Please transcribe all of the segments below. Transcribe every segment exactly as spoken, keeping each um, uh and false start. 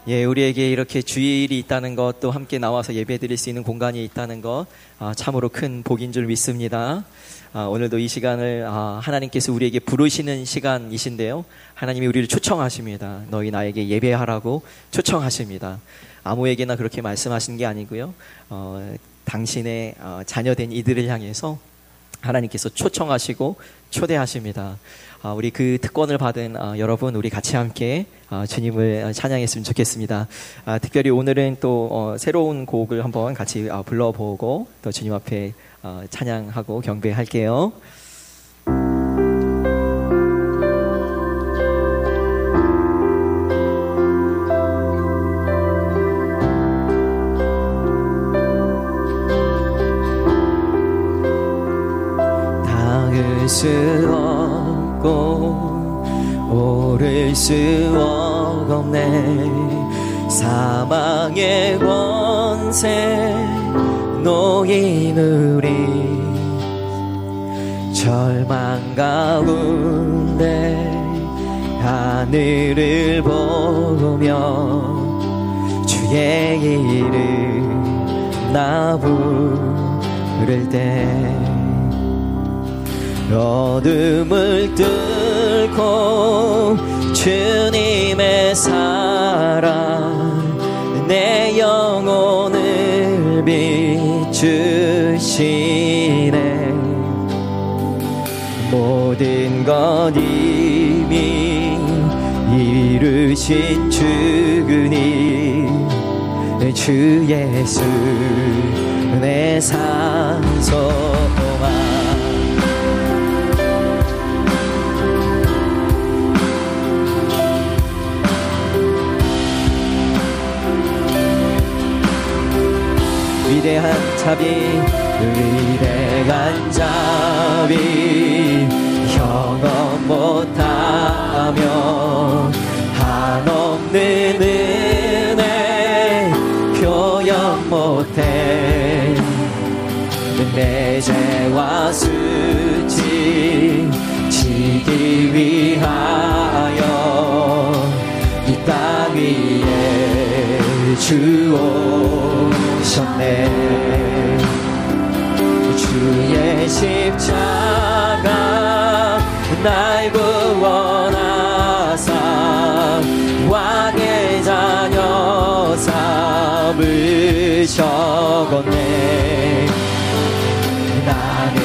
예, 우리에게 이렇게 주일이 있다는 것, 또 함께 나와서 예배 드릴 수 있는 공간이 있다는 것, 아, 참으로 큰 복인 줄 믿습니다. 아, 오늘도 이 시간을 아, 하나님께서 우리에게 부르시는 시간이신데요. 하나님이 우리를 초청하십니다. 너희 나에게 예배하라고 초청하십니다. 아무에게나 그렇게 말씀하시는 게 아니고요. 어, 당신의 어, 자녀된 이들을 향해서 하나님께서 초청하시고 초대하십니다. 아, 우리 그 특권을 받은 아, 여러분, 우리 같이 함께 아, 주님을 찬양했으면 좋겠습니다. 아, 특별히 오늘은 또 어, 새로운 곡을 한번 같이 아, 불러보고 또 주님 앞에 어, 찬양하고 경배할게요. 닿을 수 없고 오를 수 없네. 사망의 권세 놓인 우리 절망 가운데 하늘을 보며 주의 이름 나 부를 때 어둠을 뚫고 주님의 사랑 내 영혼을 비추시네. 모든 것 이미 이루신 주님 주 예수 내 산소망. 위대한 자비 위대한 자비 형언 못하며 한없는 은혜 표현 못해. 내 죄와 수치 지기 위하여 이 땅 위에 주오셨네. 주의 십자가 날 구원하사 왕의 자녀 삼으셨네. 나는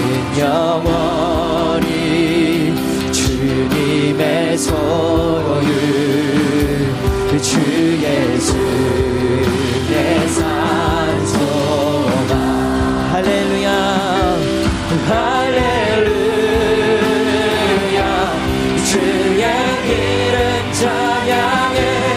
영원히 주님의 소유 주 예수 내 산소망. 할렐루야 할렐루야 주의 이름 찬양해.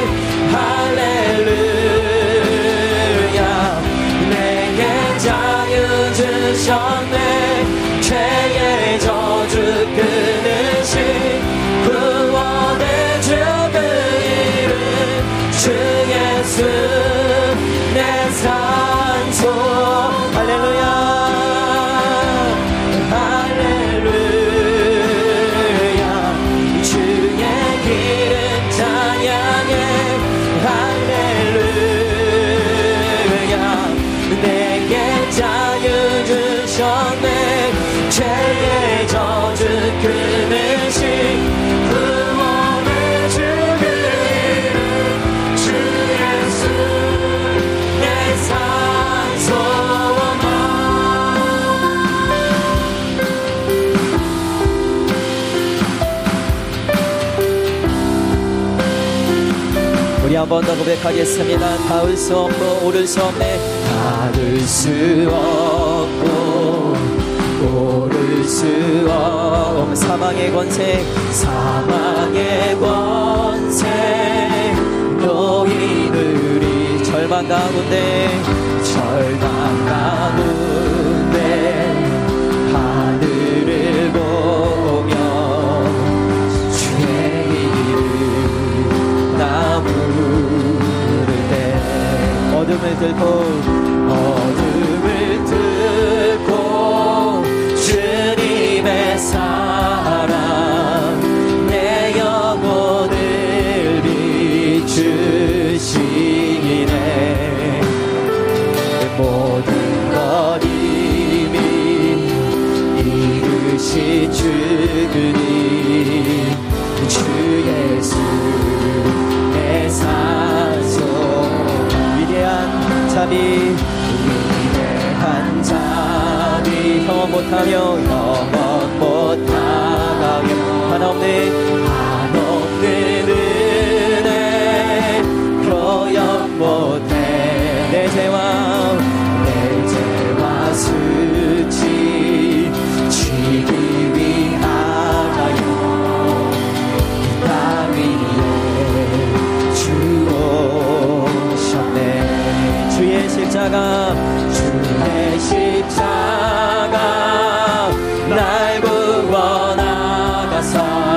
할렐루야 내게 자유 주셨네. 죄의 저주 끊으신 구원의 주 그 이름 주 예수 내 산소. 할렐루야 할렐루야 주의 기름 찬양해. 할렐루야 내게 자유 주셨네. 죄의 저주 끊으신 구원의 주 그 이름 주 예수 내 산소망. 우리 한 번 더 고백하겠습니다. 닿을 수 없고 오를 수 없네. 닿을 수 없고 오를 수 없네. 사망의 권세 사망의 권세 놓인 우리 절망 가운데 절망 가운데 하늘을 보며 주의 이름 나 부를 때 어둠을 뚫고 어둠을 뚫고 주님의 사랑 내 영혼을 비추시 이루시기네. 모든 것 이미 이루신 주님, 주 예수 내 산소. 위대한 자비, 위대한 자비, 영원 못하며 영원 못하며 한없는 한없는 은혜 표현 못해. 내 죄와 내 죄와 수치 지기 위하여 이 땅 위에 주 오셨네. 주의 십자가, 주의 십자가 날 구원하가사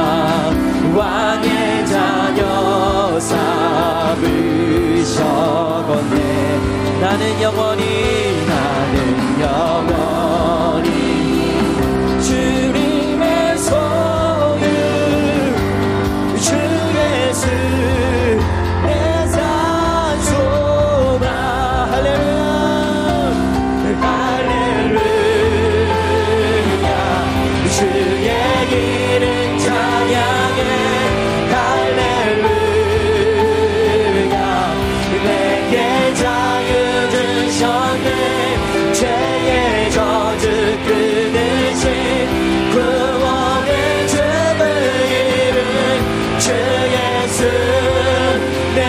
왕의 자녀 삼으셨네. 나는 영원히 나는 영원히 주님의 소유, 주 예수 내 산소가. 할렐루야 할렐루야. 주의 이름 찬양해. 할렐루야. 내게 자유 주셨네. 죄의 저주 끊으신 구원의 주의 이름, 주 예수 내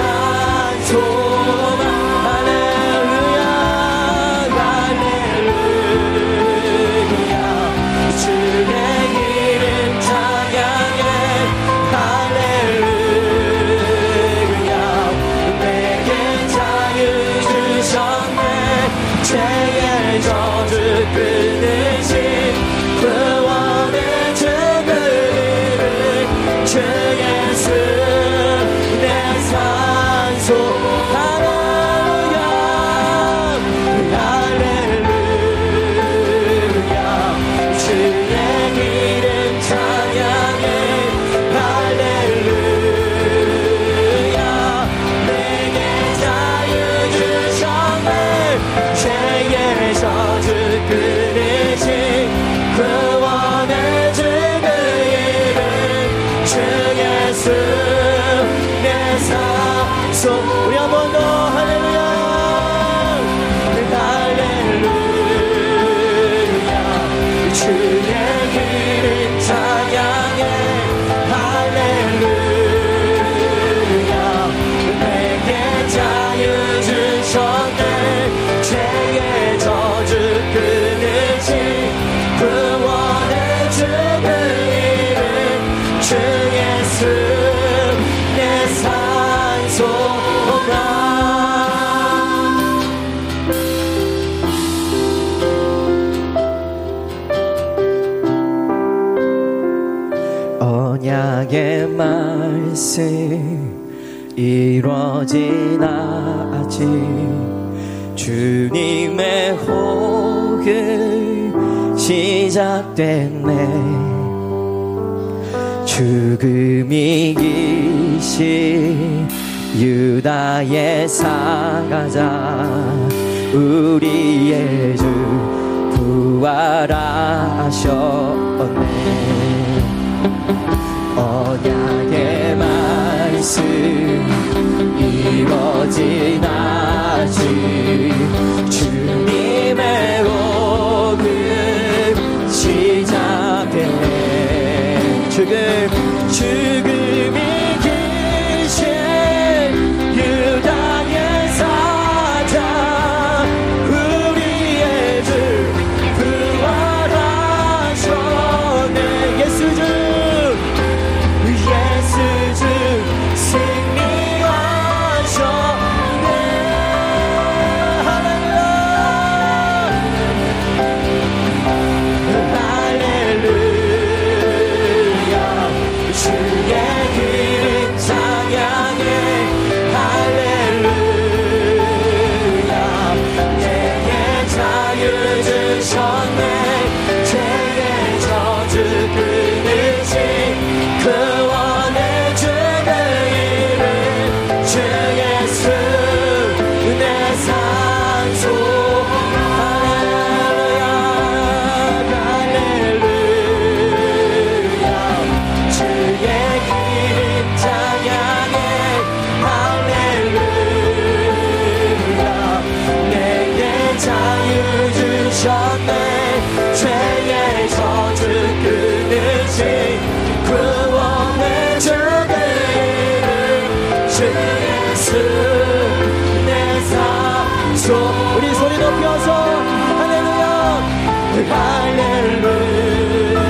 산소가. 할렐루야 할렐루야. 주의 이름 찬양해. 할렐루야. 내게 자유 주셨네. 죄의 저주 끊으신 구원의 주의 이름, 주 예수 내 산소. 할렐루야 할렐루야. 주의 이름 찬양해. 할렐루야. 내게 자유 주셨네. 죄의 저주 끊으신 구원의 주의 이름, 주 예수 내 산소. 우리 한 번 더 할렐루야 할렐루야. 주의 이름 찬양해. 할렐루야. 내게 자유 주셨네. 죄의 저주 끊으신 구원의 주의 이름, 주 예수 내 산소가. 언약의 말씀 이루어지나지. 주님의 호흡 시작됐네. 죽음이 이기신 유다의 사가자, 우리의 주 부활하셨네. 언약의 말씀 이루어지나지. 주님의 오급 시작됐네. 죽음 죽음이 기신 유다의 사자, 우리의 주 부활하셨네. 예수 주 예수 주 승리 예수 내 산소. 우리 소리 높여서 할렐루야 할렐루야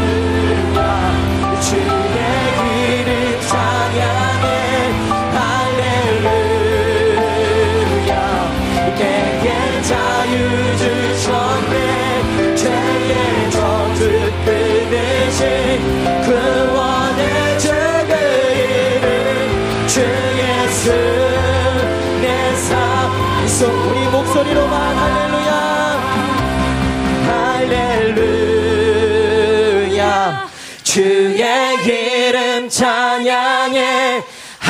주의 이름 찬양해 할렐루야 내게 자유 주셨네 죄의 저주 끊으신 구원의 주의 이름 주 예수 내 산소. 우리 목소리로만 할렐루야 할렐루야 주의 이름 찬양해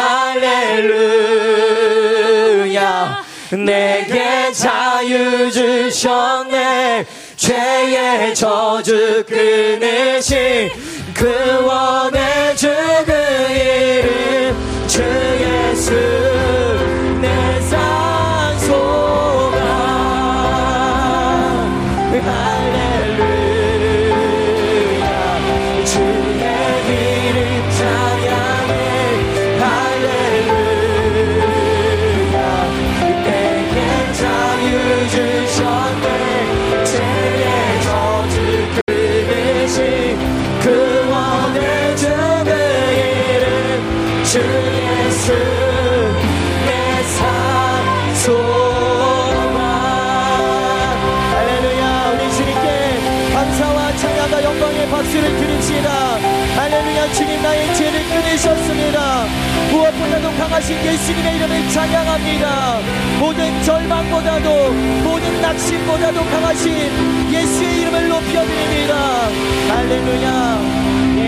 할렐루야 내게 자유 주셨네 죄의 저주 끊으신 구원의 주 그 이름 주 예수 내 산소가 할렐루야 주의 이름 찬양해 할렐루야 내게 자유 주셨네 죄의 저주 끊으신 구원의 주 그 이름 주 예수 내 산소가. 할렐루야 우리 주님께 감사와 찬양과 영광의 박수를 드립시다. 할렐루야 주님 나의 죄를 끊으셨습니다. 무엇보다도 강하신 예수님의 이름을 찬양합니다. 모든 절망보다도 모든 낙심보다도 강하신 예수의 이름을 높여드립니다. 할렐루야. 예.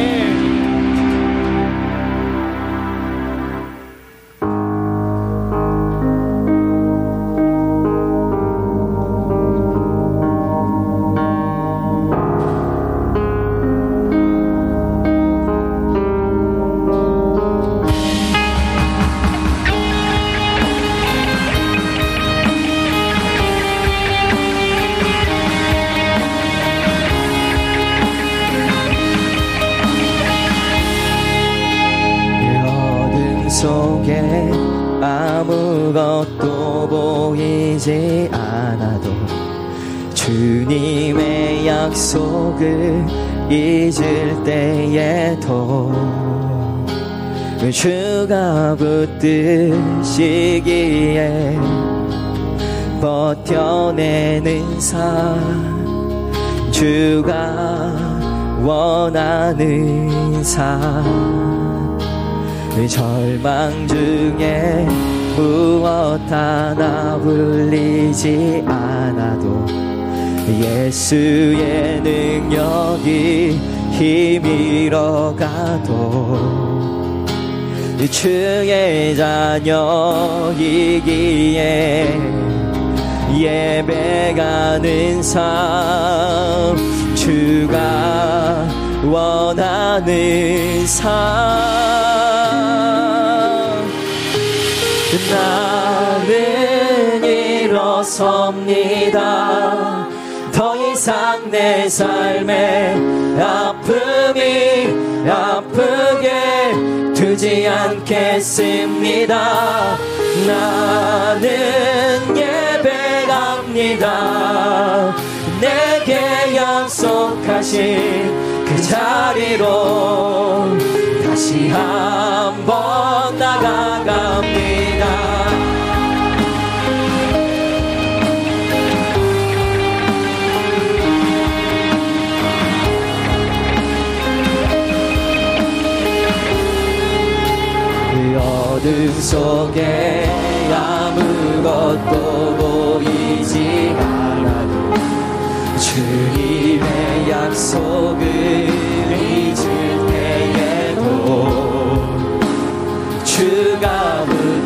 속에 아무것도 보이지 않아도 주님의 약속을 잊을 때에도 주가 붙드시기에 버텨내는 삶 주가 원하는 삶 절망 중에 무엇 하나 불리지 않아도 예수의 능력이 힘이러 가도 주의 자녀이기에 예배가는 삶 주가 원하는 삶 나는 일어섭니다. 더 이상 내 삶에 아픔이 아프게 두지 않겠습니다. 나는 예배합니다. 내게 약속하신 그 자리로 다시 한번 나아갑니다. 어둠 속에 아무것도 보이지 않아도 주님의 약속을 잊을 때에도 주가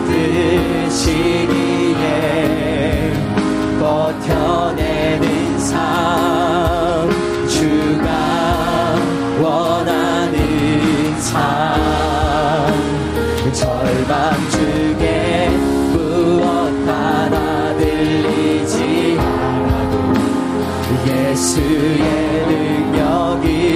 붙드시기에 버텨내는 삶 주가 원하는 삶 절망 중에 무엇 하나 들리지 않아도 예수의 능력이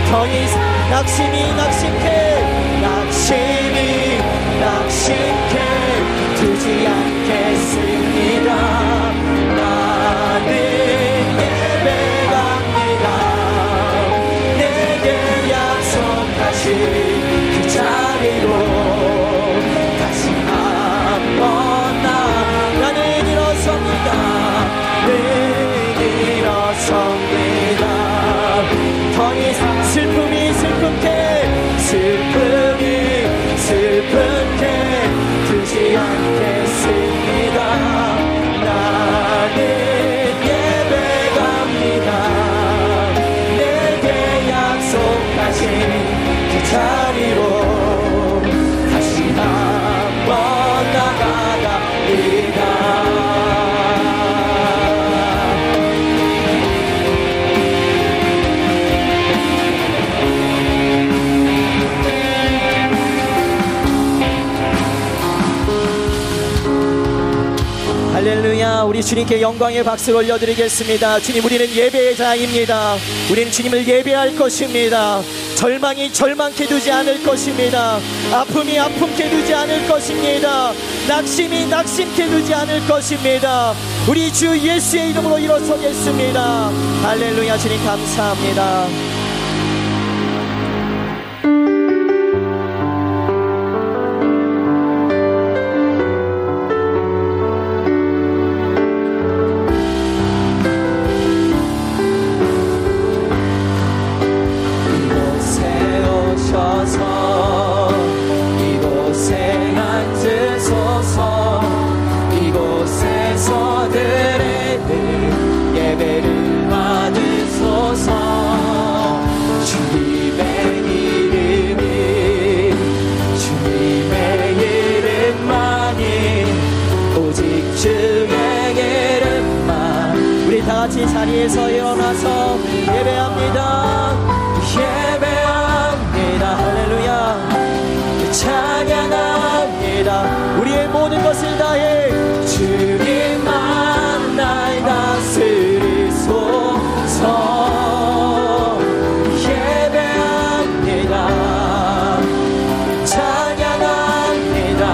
더 이상 낙심이 낙심케 낙심이 낙심케 두지 않겠습니다. 나는 예배갑니다. 내게 약속하신 그 자리로 다시 한번 나 나는 일어섭니다. 늘 일어섭니다. 더 이상 슬픔이 슬픔케 슬픔이 슬픔케 두지 않겠습니다. 나는 예배갑니다. 내게 약속하신 그 자리로 다시 한번 나가갑니다. 할렐루야. 우리 주님께 영광의 박수를 올려드리겠습니다. 주님, 우리는 예배의 자입니다. 우리는 주님을 예배할 것입니다. 절망이 절망케 두지 않을 것입니다. 아픔이 아픔케 두지 않을 것입니다. 낙심이 낙심케 두지 않을 것입니다. 우리 주 예수의 이름으로 일어서겠습니다. 할렐루야. 주님 감사합니다. 같이 자리에서 일어나서 예배합니다. 예배합니다. 할렐루야. 찬양합니다. 우리의 모든 것을 다해 주님만 날 다스리소서. 예배합니다. 찬양합니다.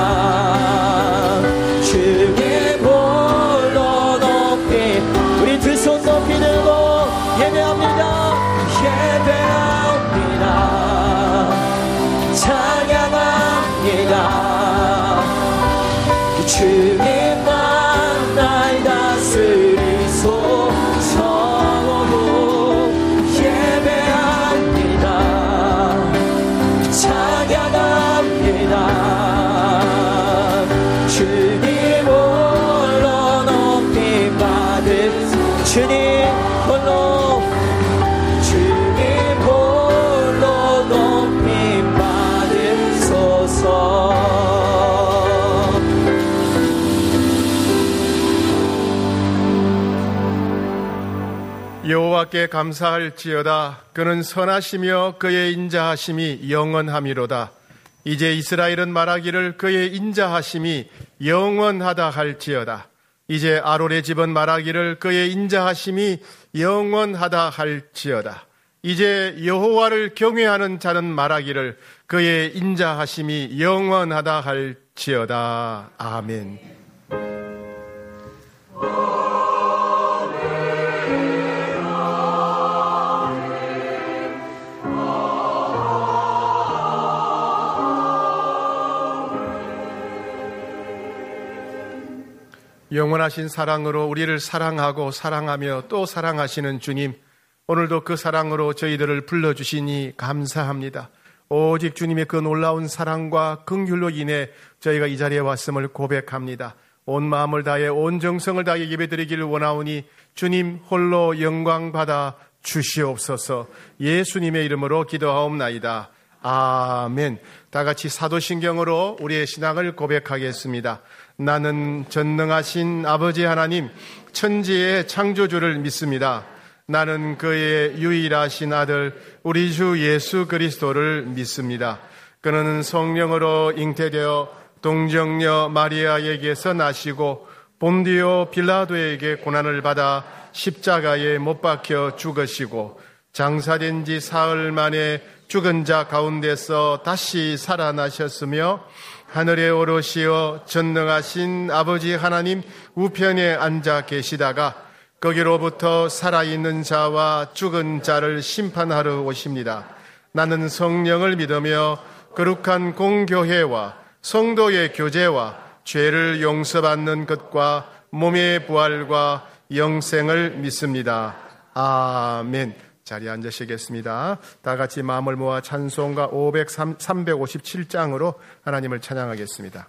주의 볼로 높이 우리 두 손 높이 들고 예배합니다. 예배합니다. 찬양합니다. 주님만 날 다스리소서. 예배합니다. 찬양합니다. 주님 홀로 높이 받으소서. 주님 홀로 주님 홀로 높이 받으소서. 여호와께 감사할지어다. 그는 선하시며 그의 인자하심이 영원함이로다. 이제 이스라엘은 말하기를 그의 인자하심이 영원하다 할지어다. 이제 아론의 집은 말하기를 그의 인자하심이 영원하다 할지어다. 이제 여호와를 경외하는 자는 말하기를 그의 인자하심이 영원하다 할지어다. 아멘. 영원하신 사랑으로 우리를 사랑하고 사랑하며 또 사랑하시는 주님, 오늘도 그 사랑으로 저희들을 불러주시니 감사합니다. 오직 주님의 그 놀라운 사랑과 긍휼로 인해 저희가 이 자리에 왔음을 고백합니다. 온 마음을 다해 온 정성을 다해 예배드리기를 원하오니 주님 홀로 영광 받아 주시옵소서. 예수님의 이름으로 기도하옵나이다. 아멘. 다 같이 사도신경으로 우리의 신앙을 고백하겠습니다. 나는 전능하신 아버지 하나님, 천지의 창조주를 믿습니다. 나는 그의 유일하신 아들 우리 주 예수 그리스도를 믿습니다. 그는 성령으로 잉태되어 동정녀 마리아에게서 나시고 본디오 빌라도에게 고난을 받아 십자가에 못 박혀 죽으시고 장사된 지 사흘 만에 죽은 자 가운데서 다시 살아나셨으며 하늘에 오르시어 전능하신 아버지 하나님 우편에 앉아 계시다가 거기로부터 살아있는 자와 죽은 자를 심판하러 오십니다. 나는 성령을 믿으며 거룩한 공교회와 성도의 교제와 죄를 용서받는 것과 몸의 부활과 영생을 믿습니다. 아멘. 자리에 앉으시겠습니다. 다 같이 마음을 모아 찬송가 삼백오십칠 장으로 하나님을 찬양하겠습니다.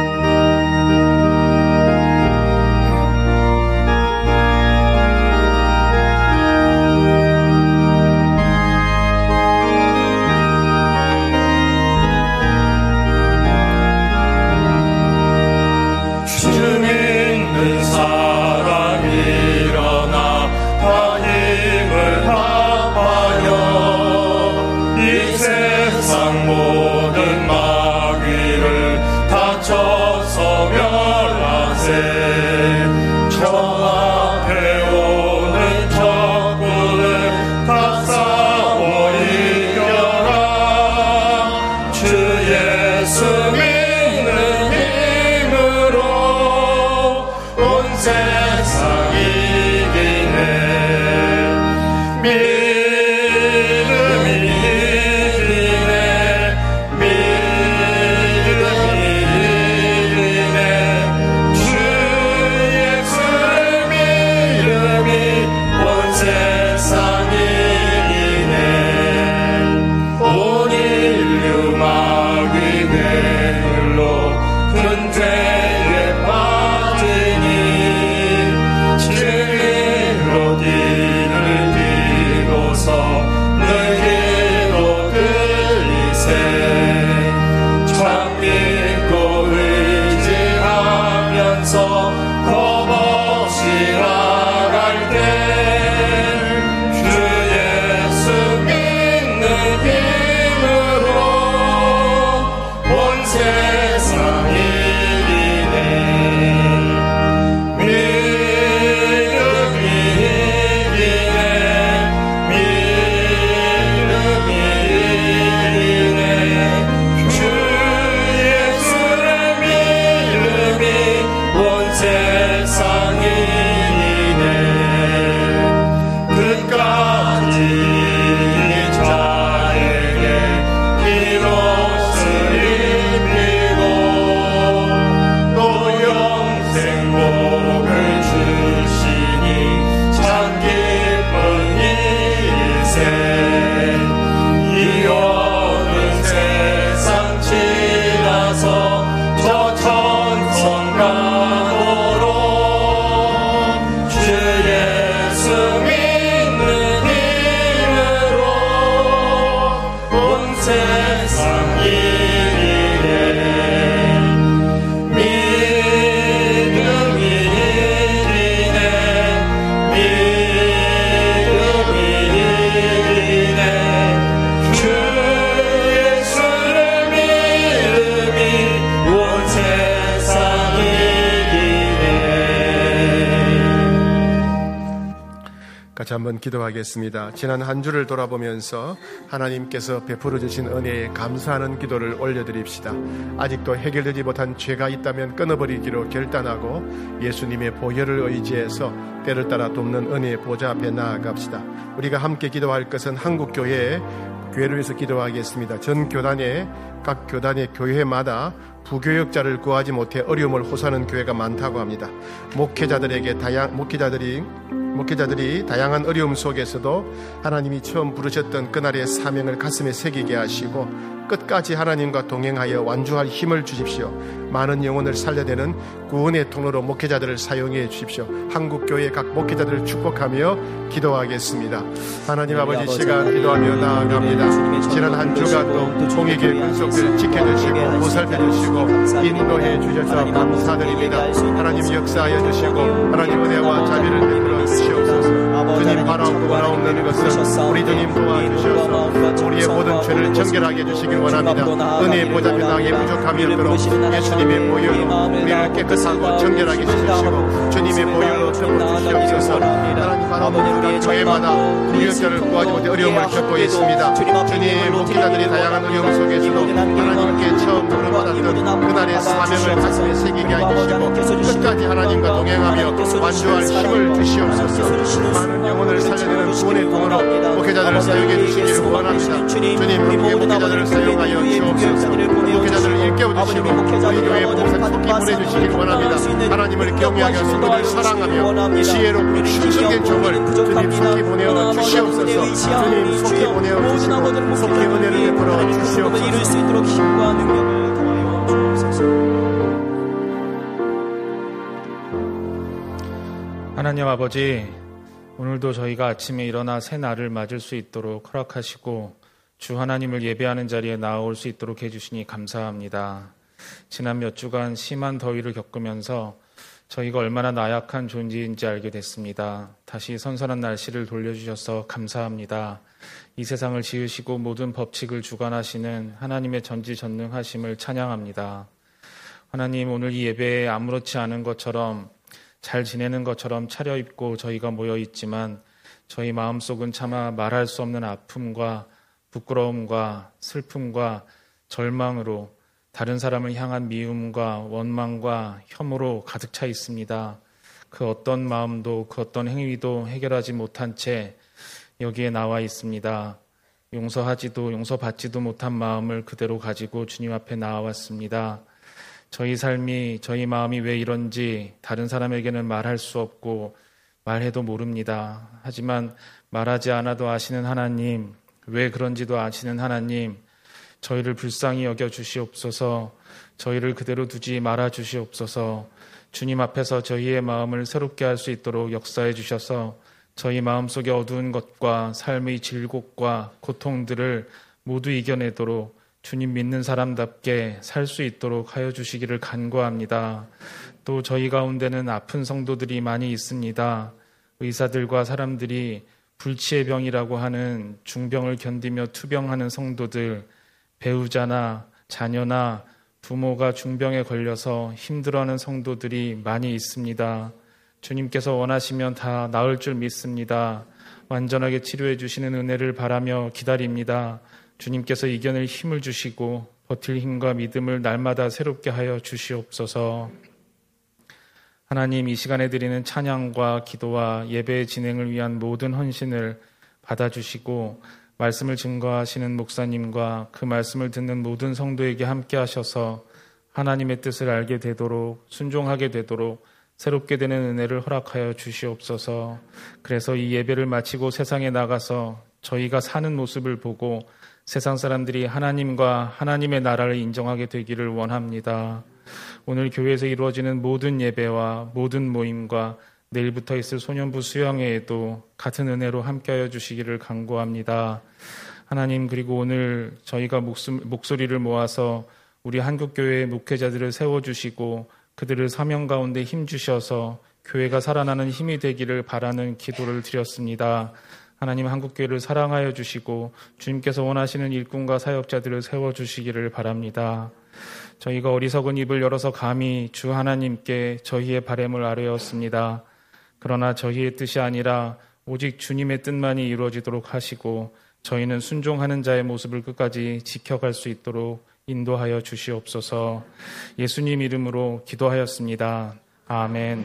같이 한번 기도하겠습니다. 지난 한 주를 돌아보면서 하나님께서 베풀어 주신 은혜에 감사하는 기도를 올려드립시다. 아직도 해결되지 못한 죄가 있다면 끊어버리기로 결단하고 예수님의 보혈을 의지해서 때를 따라 돕는 은혜의 보좌 앞에 나아갑시다. 우리가 함께 기도할 것은 한국교회에 교회를 위해서 기도하겠습니다. 전 교단에 각 교단의 교회마다 부교역자를 구하지 못해 어려움을 호소하는 교회가 많다고 합니다. 목회자들에게 다양 목회자들이 목회자들이 다양한 어려움 속에서도 하나님이 처음 부르셨던 그날의 사명을 가슴에 새기게 하시고 끝까지 하나님과 동행하여 완주할 힘을 주십시오. 많은 영혼을 살려내는 구원의 통로로 목회자들을 사용해 주십시오. 한국교회 각 목회자들을 축복하며 기도하겠습니다. 하나님 아버지, 시간 기도하며 나아갑니다. 지난 한 주가 또 공익의 군속들을 지켜주시고 보살펴주시고 인도해 주셔서 감사드립니다. 하나님 역사하여 주시고 하나님 은혜와 자비를 베풀어 주시옵소서. 주님 바라옵고 원하옵는 것은 우리 주님 도와주셔서 우리의 모든 죄를 정결하게 해주시길 원합니다. 은혜의 보좌 변화에 부족함이 없도록 예수님의 보혈로 우리를 깨끗하고 정결하게 해주시고 주님의 보혈로 덮어주시옵소서. 하나님 바라옵는 교회마다 무역자를 구하지 못해 어려움을 겪고 있습니다. 주님 목회자들이 다양한 어려움 속에서도 하나님께 처음 부름받았던 그날의 사명을 가슴에 새기게 해주시고 끝까지 하나님과 동행하며 완주할 힘을 주시옵소서. 많은 영혼을 살려내는 구원의 통으로 목회자들을 사용해 주시기를 원합니다. 주님 우리의 목회자들을 사용하여 주옵소서. 목회자들을 일깨워 주시고 우리 교회 봉사에 속히 보내주시길 원합니다. 하나님을 경외하며 성도를 사랑하며 지혜롭고 충성된 종을 주님 속히 보내어 주시옵소서. 주님 속히 보내어 주시고 속히 은혜를 베풀어 주시옵소서. 이룰 수 있도록 힘과 능력을 더하여 주옵소서. 하나님 아버지, 오늘도 저희가 아침에 일어나 새 날을 맞을 수 있도록 허락하시고 주 하나님을 예배하는 자리에 나아올 수 있도록 해주시니 감사합니다. 지난 몇 주간 심한 더위를 겪으면서 저희가 얼마나 나약한 존재인지 알게 됐습니다. 다시 선선한 날씨를 돌려주셔서 감사합니다. 이 세상을 지으시고 모든 법칙을 주관하시는 하나님의 전지전능하심을 찬양합니다. 하나님, 오늘 이 예배에 아무렇지 않은 것처럼 잘 지내는 것처럼 차려입고 저희가 모여있지만 저희 마음속은 차마 말할 수 없는 아픔과 부끄러움과 슬픔과 절망으로 다른 사람을 향한 미움과 원망과 혐오로 가득 차 있습니다. 그 어떤 마음도 그 어떤 행위도 해결하지 못한 채 여기에 나와 있습니다. 용서하지도 용서받지도 못한 마음을 그대로 가지고 주님 앞에 나와왔습니다. 저희 삶이, 저희 마음이 왜 이런지 다른 사람에게는 말할 수 없고 말해도 모릅니다. 하지만 말하지 않아도 아시는 하나님, 왜 그런지도 아시는 하나님, 저희를 불쌍히 여겨 주시옵소서. 저희를 그대로 두지 말아 주시옵소서. 주님 앞에서 저희의 마음을 새롭게 할 수 있도록 역사해 주셔서 저희 마음속의 어두운 것과 삶의 질곡과 고통들을 모두 이겨내도록 주님 믿는 사람답게 살 수 있도록 하여 주시기를 간구합니다. 또 저희 가운데는 아픈 성도들이 많이 있습니다. 의사들과 사람들이 불치의 병이라고 하는 중병을 견디며 투병하는 성도들, 배우자나 자녀나 부모가 중병에 걸려서 힘들어하는 성도들이 많이 있습니다. 주님께서 원하시면 다 나을 줄 믿습니다. 완전하게 치료해 주시는 은혜를 바라며 기다립니다. 주님께서 이겨낼 힘을 주시고 버틸 힘과 믿음을 날마다 새롭게 하여 주시옵소서. 하나님, 이 시간에 드리는 찬양과 기도와 예배의 진행을 위한 모든 헌신을 받아주시고 말씀을 증거하시는 목사님과 그 말씀을 듣는 모든 성도에게 함께 하셔서 하나님의 뜻을 알게 되도록, 순종하게 되도록 새롭게 되는 은혜를 허락하여 주시옵소서. 그래서 이 예배를 마치고 세상에 나가서 저희가 사는 모습을 보고 세상 사람들이 하나님과 하나님의 나라를 인정하게 되기를 원합니다. 오늘 교회에서 이루어지는 모든 예배와 모든 모임과 내일부터 있을 소년부 수양회에도 같은 은혜로 함께하여 주시기를 간구합니다. 하나님, 그리고 오늘 저희가 목숨, 목소리를 모아서 우리 한국교회의 목회자들을 세워주시고 그들을 사명 가운데 힘주셔서 교회가 살아나는 힘이 되기를 바라는 기도를 드렸습니다. 하나님, 한국교회를 사랑하여 주시고 주님께서 원하시는 일꾼과 사역자들을 세워주시기를 바랍니다. 저희가 어리석은 입을 열어서 감히 주 하나님께 저희의 바램을 아뢰었습니다. 그러나 저희의 뜻이 아니라 오직 주님의 뜻만이 이루어지도록 하시고 저희는 순종하는 자의 모습을 끝까지 지켜갈 수 있도록 인도하여 주시옵소서. 예수님 이름으로 기도하였습니다. 아멘.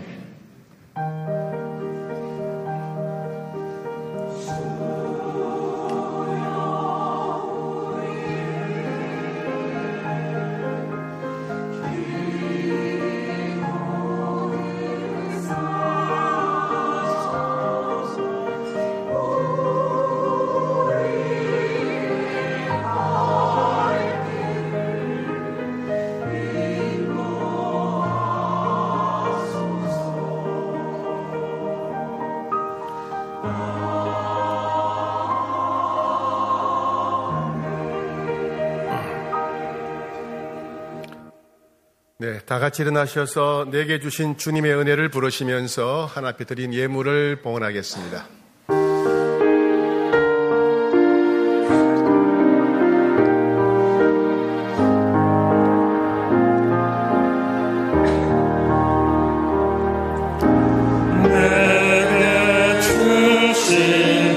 네, 다 같이 일어나셔서 내게 주신 주님의 은혜를 부르시면서 하나님 앞에 드린 예물을 봉헌하겠습니다.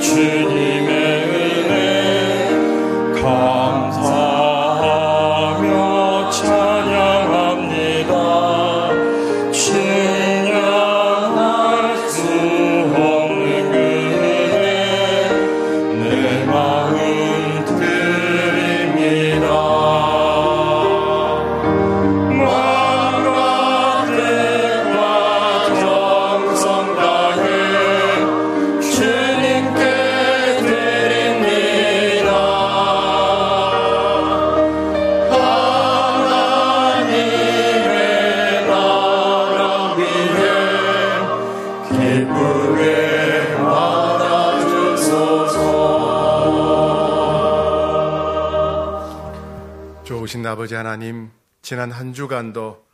좋으신 아버지 하나님, 지난 한 주간도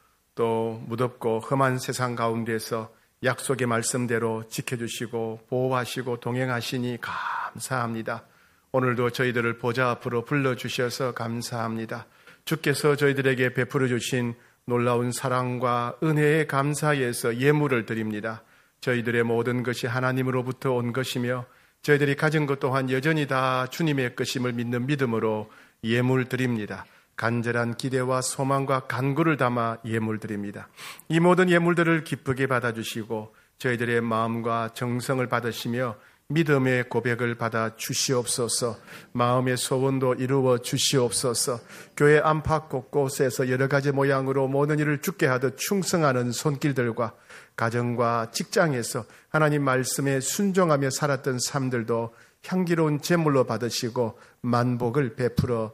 또 무덥고 험한 세상 가운데서 약속의 말씀대로 지켜주시고 보호하시고 동행하시니 감사합니다. 오늘도 저희들을 보좌 앞으로 불러주셔서 감사합니다. 주께서 저희들에게 베풀어 주신 놀라운 사랑과 은혜에 감사해서 예물을 드립니다. 저희들의 모든 것이 하나님으로부터 온 것이며 저희들이 가진 것 또한 여전히 다 주님의 것임을 믿는 믿음으로 예물 드립니다. 간절한 기대와 소망과 간구를 담아 예물 드립니다. 이 모든 예물들을 기쁘게 받아주시고 저희들의 마음과 정성을 받으시며 믿음의 고백을 받아 주시옵소서. 마음의 소원도 이루어 주시옵소서. 교회 안팎 곳곳에서 여러 가지 모양으로 모든 일을 주께 하듯 충성하는 손길들과 가정과 직장에서 하나님 말씀에 순종하며 살았던 삶들도 향기로운 제물로 받으시고 만복을 베풀어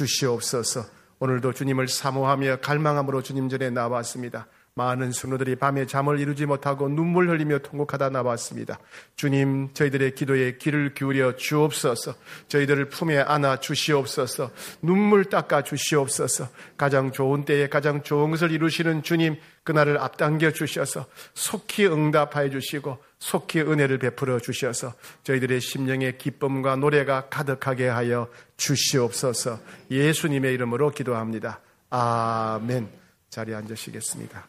주시옵소서. 오늘도 주님을 사모하며 갈망함으로 주님 전에 나왔습니다. 많은 성도들이 밤에 잠을 이루지 못하고 눈물 흘리며 통곡하다 나왔습니다. 주님, 저희들의 기도에 귀를 기울여 주옵소서. 저희들을 품에 안아 주시옵소서. 눈물 닦아 주시옵소서. 가장 좋은 때에 가장 좋은 것을 이루시는 주님, 그날을 앞당겨 주셔서 속히 응답하여 주시고 속히 은혜를 베풀어 주셔서 저희들의 심령의 기쁨과 노래가 가득하게 하여 주시옵소서. 예수님의 이름으로 기도합니다. 아멘. 자리에 앉으시겠습니다.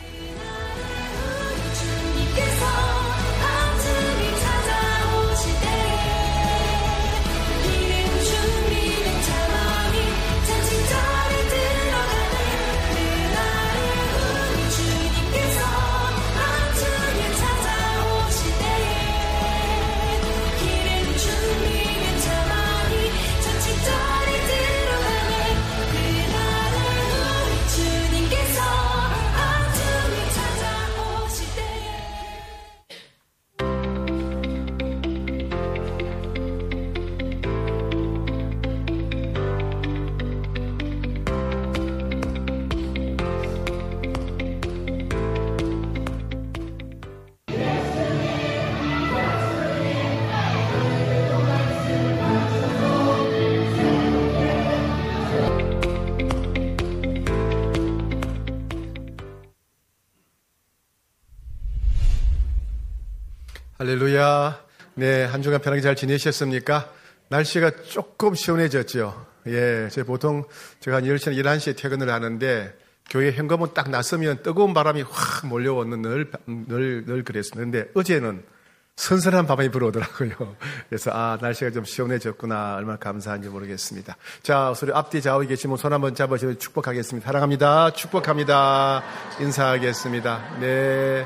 할렐루야. 네, 한 주간 편하게 잘 지내셨습니까? 날씨가 조금 시원해졌죠. 예, 제 보통 제가 한 열 시나 열한 시에 퇴근을 하는데 교회 현관문 딱 나서면 뜨거운 바람이 확 몰려오는 늘, 늘, 늘 그랬습니다. 근데 어제는 선선한 바람이 불어오더라고요. 그래서 아, 날씨가 좀 시원해졌구나. 얼마나 감사한지 모르겠습니다. 자, 소리 앞뒤 좌우에 계시면 손 한번 잡으시면 축복하겠습니다. 사랑합니다. 축복합니다. 인사하겠습니다. 네.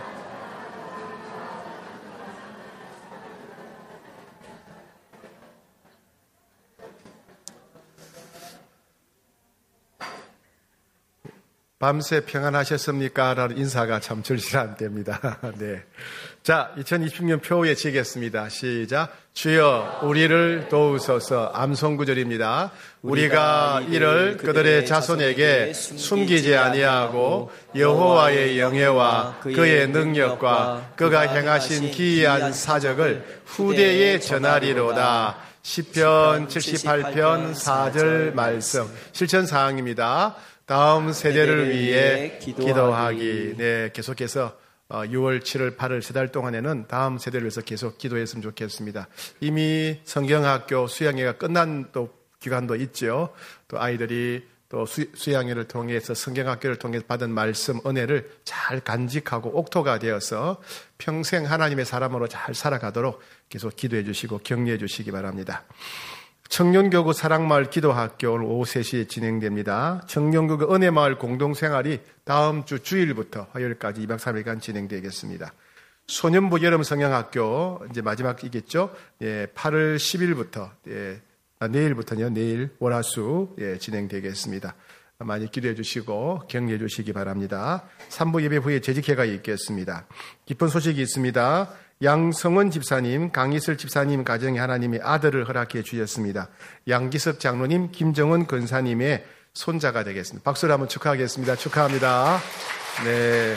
밤새 평안하셨습니까? 라는 인사가 참 절실한 때입니다. 네. 자, 이천이십 년 표 외치겠습니다. 시작. 주여 우리를 도우소서. 암송구절입니다. 우리가 이를 그들의 자손에게 숨기지 아니하고 여호와의 영예와 그의 능력과 그가 행하신 기이한 사적을 후대에 전하리로다. 시편 칠십팔 편 사 절 말씀. 실천사항입니다. 다음 세대를 위해 기도하기. 네, 계속해서 유월, 칠월, 팔월 세 달 동안에는 다음 세대를 위해서 계속 기도했으면 좋겠습니다. 이미 성경학교 수양회가 끝난 또 기간도 있죠. 또 아이들이 또 수, 수양회를 통해서 성경학교를 통해서 받은 말씀, 은혜를 잘 간직하고 옥토가 되어서 평생 하나님의 사람으로 잘 살아가도록 계속 기도해 주시고 격려해 주시기 바랍니다. 청년교구 사랑마을 기도학교 오늘 오후 세 시에 진행됩니다. 청년교구 은혜마을 공동생활이 다음 주 주일부터 화요일까지 이 박 삼 일간 진행되겠습니다. 소년부 여름성향학교 이제 마지막이겠죠. 예, 팔월 십일부터 예, 아, 내일부터요. 내일 월화수 예, 진행되겠습니다. 많이 기도해 주시고 격려해 주시기 바랍니다. 삼 부 예배 후에 재직회가 있겠습니다. 기쁜 소식이 있습니다. 양성원 집사님, 강희슬 집사님 가정에 하나님의 아들을 허락해 주셨습니다. 양기섭 장로님, 김정은 권사님의 손자가 되겠습니다. 박수로 한번 축하하겠습니다. 축하합니다. 네.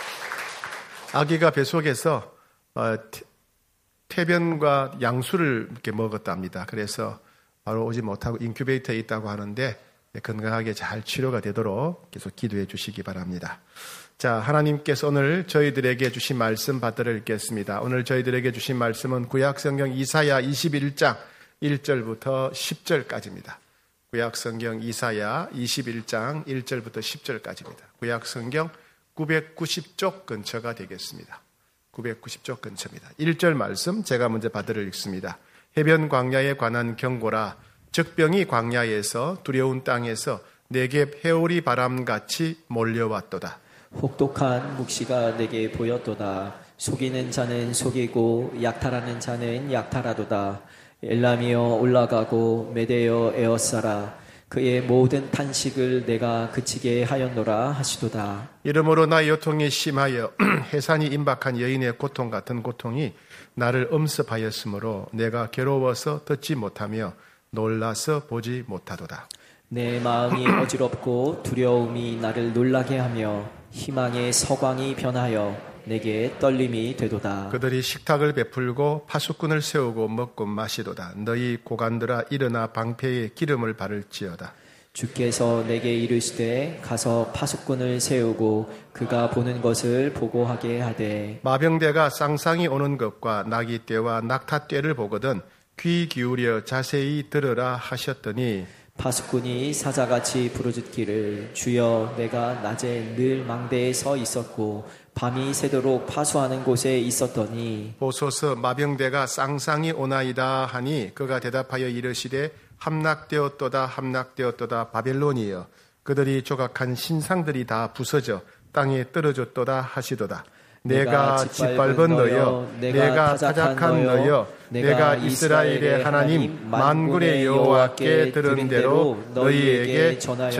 아기가 뱃속에서 어, 태변과 양수를 이렇게 먹었답니다. 그래서 바로 오지 못하고 인큐베이터에 있다고 하는데 건강하게 잘 치료가 되도록 계속 기도해 주시기 바랍니다. 자, 하나님께서 오늘 저희들에게 주신 말씀 받들어 읽겠습니다. 오늘 저희들에게 주신 말씀은 구약성경 이사야 이십일 장 일 절부터 십 절까지입니다. 구약성경 이사야 이십일 장 일 절부터 십 절까지입니다. 구약성경 구백구십 쪽 근처가 되겠습니다. 구백구십 쪽 근처입니다. 일 절 말씀 제가 먼저 받들어 읽습니다. 해변 광야에 관한 경고라. 적병이 광야에서 두려운 땅에서 내게 회오리 바람같이 몰려왔도다. 혹독한 묵시가 내게 보였도다. 속이는 자는 속이고 약탈하는 자는 약탈하도다. 엘람이여 올라가고 메대여 에어싸라. 그의 모든 탄식을 내가 그치게 하였노라 하시도다. 이러므로 나의 요통이 심하여 해산이 임박한 여인의 고통 같은 고통이 나를 엄습하였으므로 내가 괴로워서 듣지 못하며 놀라서 보지 못하도다. 내 마음이 어지럽고 두려움이 나를 놀라게 하며 희망의 서광이 변하여 내게 떨림이 되도다. 그들이 식탁을 베풀고 파수꾼을 세우고 먹고 마시도다. 너희 고관들아 일어나 방패에 기름을 바를지어다. 주께서 내게 이르시되 가서 파수꾼을 세우고 그가 보는 것을 보고하게 하되 마병대가 쌍쌍이 오는 것과 나귀 떼와 낙타 떼를 보거든 귀 기울여 자세히 들으라 하셨더니 파수꾼이 사자같이 부르짖기를 주여 내가 낮에 늘 망대에 서 있었고 밤이 새도록 파수하는 곳에 있었더니 보소서 마병대가 쌍쌍이 오나이다 하니 그가 대답하여 이르시되 함락되었도다 함락되었도다 바벨론이여 그들이 조각한 신상들이 다 부서져 땅에 떨어졌도다 하시도다. 내가 짓밟은 너여 내가 타작한 너여 내가 이스라엘의 하나님 만군의 여호와께 들은 대로 너희에게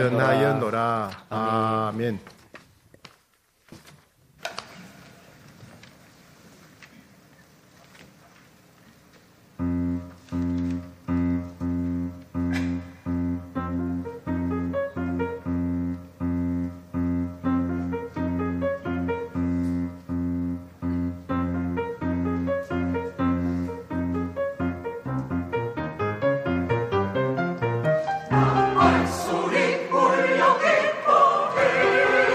전하였노라. 아멘. 소리 울려 기뻐해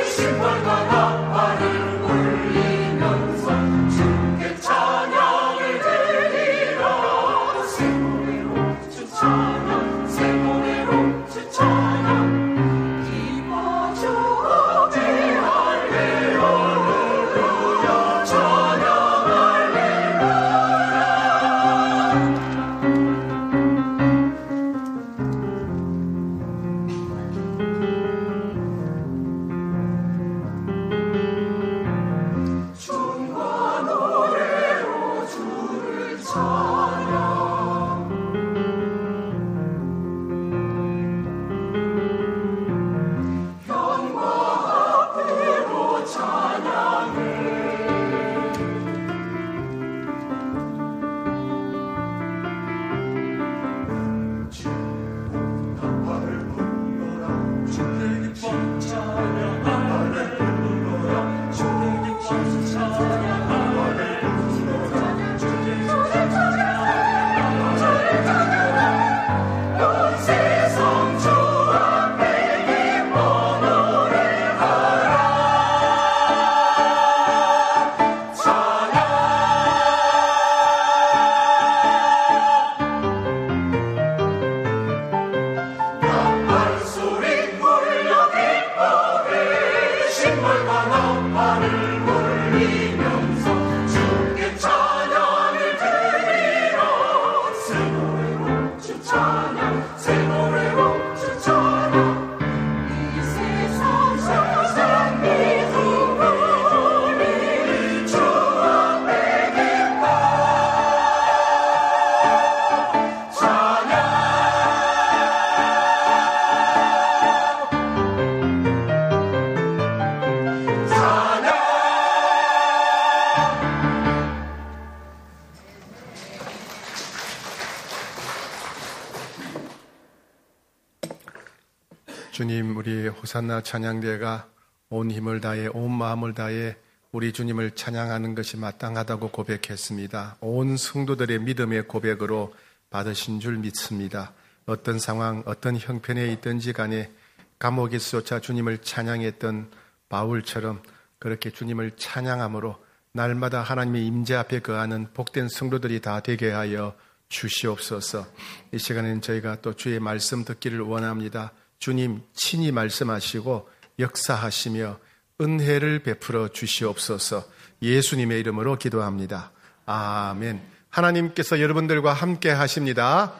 주님, 우리 호산나 찬양대가 온 힘을 다해 온 마음을 다해 우리 주님을 찬양하는 것이 마땅하다고 고백했습니다. 온 성도들의 믿음의 고백으로 받으신 줄 믿습니다. 어떤 상황, 어떤 형편에 있든지 간에 감옥에서조차 주님을 찬양했던 바울처럼 그렇게 주님을 찬양함으로 날마다 하나님의 임재 앞에 거하는 복된 성도들이 다 되게 하여 주시옵소서. 이 시간에는 저희가 또 주의 말씀 듣기를 원합니다. 주님 친히 말씀하시고 역사하시며 은혜를 베풀어 주시옵소서. 예수님의 이름으로 기도합니다. 아멘. 하나님께서 여러분들과 함께 하십니다.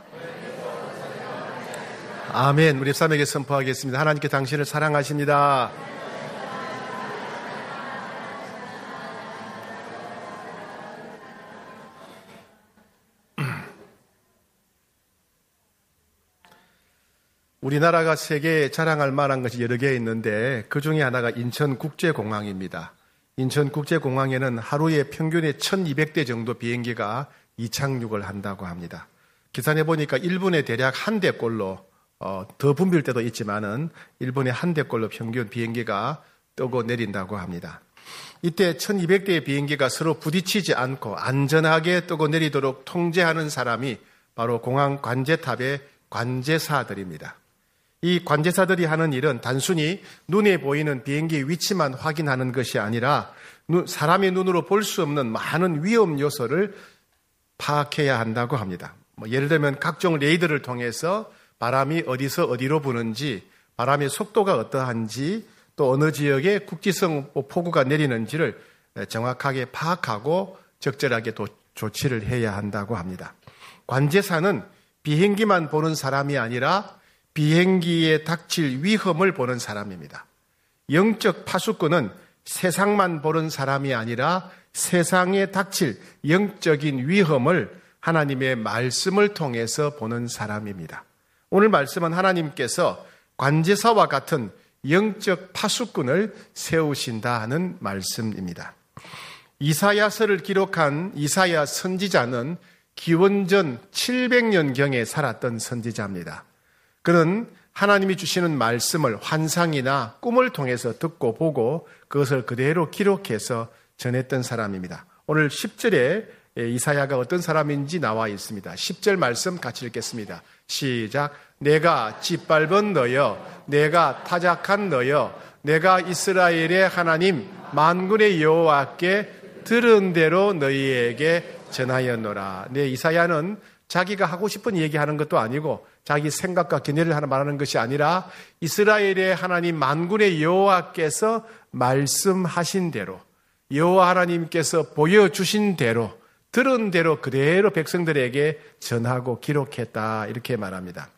아멘. 우리 삼에게 선포하겠습니다. 하나님께 당신을 사랑하십니다. 우리나라가 세계에 자랑할 만한 것이 여러 개 있는데 그 중에 하나가 인천국제공항입니다. 인천국제공항에는 하루에 평균에 천이백 대 정도 비행기가 이착륙을 한다고 합니다. 기사내 보니까 일 분에 대략 한 대꼴로 어, 더 붐빌 때도 있지만은 일 분에 한 대꼴로 평균 비행기가 뜨고 내린다고 합니다. 이때 천이백 대의 비행기가 서로 부딪히지 않고 안전하게 뜨고 내리도록 통제하는 사람이 바로 공항 관제탑의 관제사들입니다. 이 관제사들이 하는 일은 단순히 눈에 보이는 비행기 위치만 확인하는 것이 아니라 사람의 눈으로 볼 수 없는 많은 위험 요소를 파악해야 한다고 합니다. 뭐 예를 들면 각종 레이더를 통해서 바람이 어디서 어디로 부는지, 바람의 속도가 어떠한지, 또 어느 지역에 국지성 폭우가 내리는지를 정확하게 파악하고 적절하게 또 조치를 해야 한다고 합니다. 관제사는 비행기만 보는 사람이 아니라 비행기에 닥칠 위험을 보는 사람입니다. 영적 파수꾼은 세상만 보는 사람이 아니라 세상에 닥칠 영적인 위험을 하나님의 말씀을 통해서 보는 사람입니다. 오늘 말씀은 하나님께서 관제사와 같은 영적 파수꾼을 세우신다는 말씀입니다. 이사야서를 기록한 이사야 선지자는 기원전 칠백 년경에 살았던 선지자입니다. 그는 하나님이 주시는 말씀을 환상이나 꿈을 통해서 듣고 보고 그것을 그대로 기록해서 전했던 사람입니다. 오늘 십 절에 이사야가 어떤 사람인지 나와 있습니다. 십 절 말씀 같이 읽겠습니다. 시작. 내가 짓밟은 너여, 내가 타작한 너여, 내가 이스라엘의 하나님 만군의 여호와께 들은 대로 너희에게 전하였노라. 네, 이사야는 자기가 하고 싶은 얘기하는 것도 아니고 자기 생각과 견해를 하나 말하는 것이 아니라 이스라엘의 하나님 만군의 여호와께서 말씀하신 대로, 여호와 하나님께서 보여주신 대로, 들은 대로 그대로 백성들에게 전하고 기록했다, 이렇게 말합니다.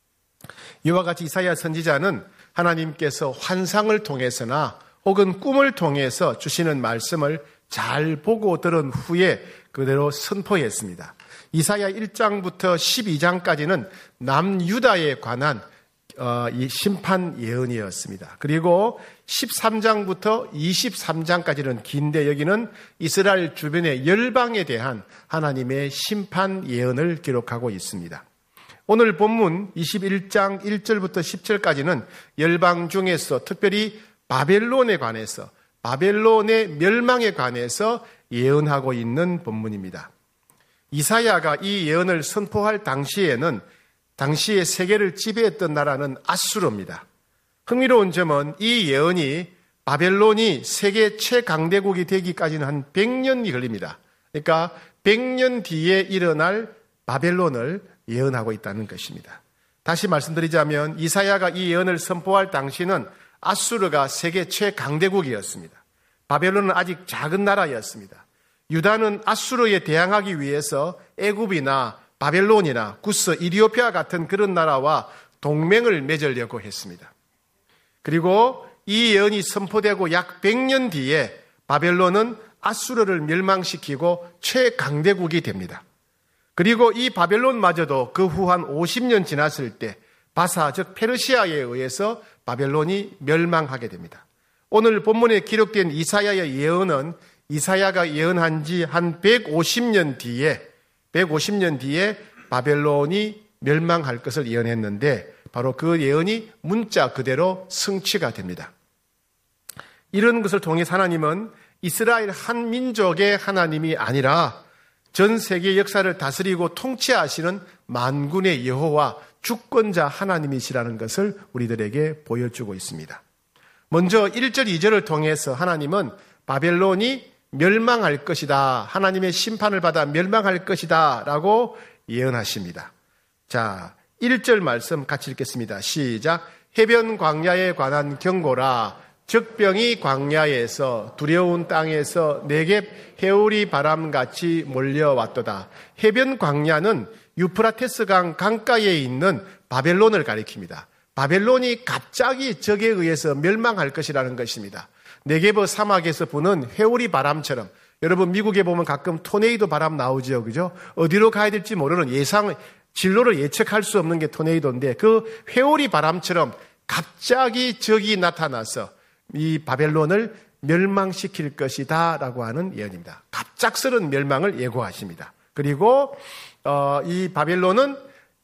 이와 같이 이사야 선지자는 하나님께서 환상을 통해서나 혹은 꿈을 통해서 주시는 말씀을 잘 보고 들은 후에 그대로 선포했습니다. 이사야 일 장부터 십이 장까지는 남유다에 관한 어, 이 심판 예언이었습니다. 그리고 십삼 장부터 이십삼 장까지는 긴데 여기는 이스라엘 주변의 열방에 대한 하나님의 심판 예언을 기록하고 있습니다. 오늘 본문 이십일 장 일 절부터 십 절까지는 열방 중에서 특별히 바벨론에 관해서, 바벨론의 멸망에 관해서 예언하고 있는 본문입니다. 이사야가 이 예언을 선포할 당시에는 당시의 세계를 지배했던 나라는 아수르입니다. 흥미로운 점은 이 예언이 바벨론이 세계 최강대국이 되기까지는 한 백 년이 걸립니다. 그러니까 백 년 뒤에 일어날 바벨론을 예언하고 있다는 것입니다. 다시 말씀드리자면 이사야가 이 예언을 선포할 당시는 아수르가 세계 최강대국이었습니다. 바벨론은 아직 작은 나라였습니다. 유다는 아수르에 대항하기 위해서 애굽이나 바벨론이나 구스, 이디오피아 같은 그런 나라와 동맹을 맺으려고 했습니다. 그리고 이 예언이 선포되고 약 백 년 뒤에 바벨론은 아수르를 멸망시키고 최강대국이 됩니다. 그리고 이 바벨론마저도 그 후 한 오십 년 지났을 때 바사, 즉 페르시아에 의해서 바벨론이 멸망하게 됩니다. 오늘 본문에 기록된 이사야의 예언은 이사야가 예언한 지 한 백오십 년 뒤에 백오십 년 뒤에 바벨론이 멸망할 것을 예언했는데 바로 그 예언이 문자 그대로 성취가 됩니다. 이런 것을 통해 하나님은 이스라엘 한 민족의 하나님이 아니라 전 세계 역사를 다스리고 통치하시는 만군의 여호와 주권자 하나님이시라는 것을 우리들에게 보여주고 있습니다. 먼저 일 절, 이 절을 통해서 하나님은 바벨론이 멸망할 것이다. 하나님의 심판을 받아 멸망할 것이다. 라고 예언하십니다. 자, 일 절 말씀 같이 읽겠습니다. 시작. 해변 광야에 관한 경고라. 적병이 광야에서 두려운 땅에서 내게 해오리 바람같이 몰려왔도다. 해변 광야는 유프라테스강 강가에 있는 바벨론을 가리킵니다. 바벨론이 갑자기 적에 의해서 멸망할 것이라는 것입니다. 네게브 사막에서 부는 해오리 바람처럼, 여러분 미국에 보면 가끔 토네이도 바람 나오죠, 그죠? 어디로 가야 될지 모르는 예상, 진로를 예측할 수 없는 게 토네이도인데 그 해오리 바람처럼 갑자기 적이 나타나서 이 바벨론을 멸망시킬 것이다 라고 하는 예언입니다. 갑작스런 멸망을 예고하십니다. 그리고 어, 이 바벨론은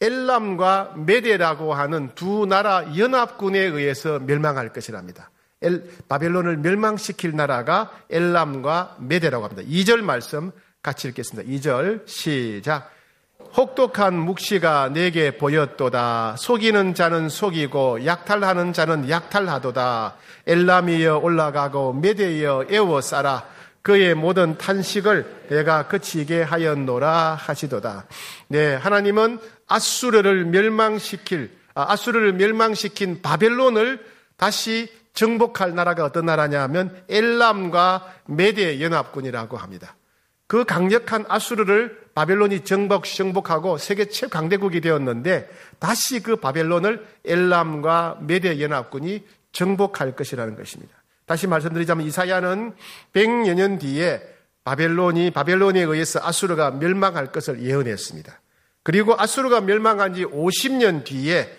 엘람과 메데라고 하는 두 나라 연합군에 의해서 멸망할 것이랍니다. 엘, 바벨론을 멸망시킬 나라가 엘람과 메데라고 합니다. 이 절 말씀 같이 읽겠습니다. 이 절 시작. 혹독한 묵시가 내게 보였도다. 속이는 자는 속이고 약탈하는 자는 약탈하도다. 엘람이여 올라가고 메데이여 에워싸라. 그의 모든 탄식을 내가 그치게 하였노라 하시도다. 네, 하나님은 아수르를 멸망시킬, 아, 아수르를 멸망시킨 바벨론을 다시 정복할 나라가 어떤 나라냐 하면 엘람과 메데 연합군이라고 합니다. 그 강력한 아수르를 바벨론이 정복, 정복하고 세계 최강대국이 되었는데 다시 그 바벨론을 엘람과 메데 연합군이 정복할 것이라는 것입니다. 다시 말씀드리자면 이사야는 백여 년 뒤에 바벨론이, 바벨론에 의해서 아수르가 멸망할 것을 예언했습니다. 그리고 아수르가 멸망한 지 오십 년 뒤에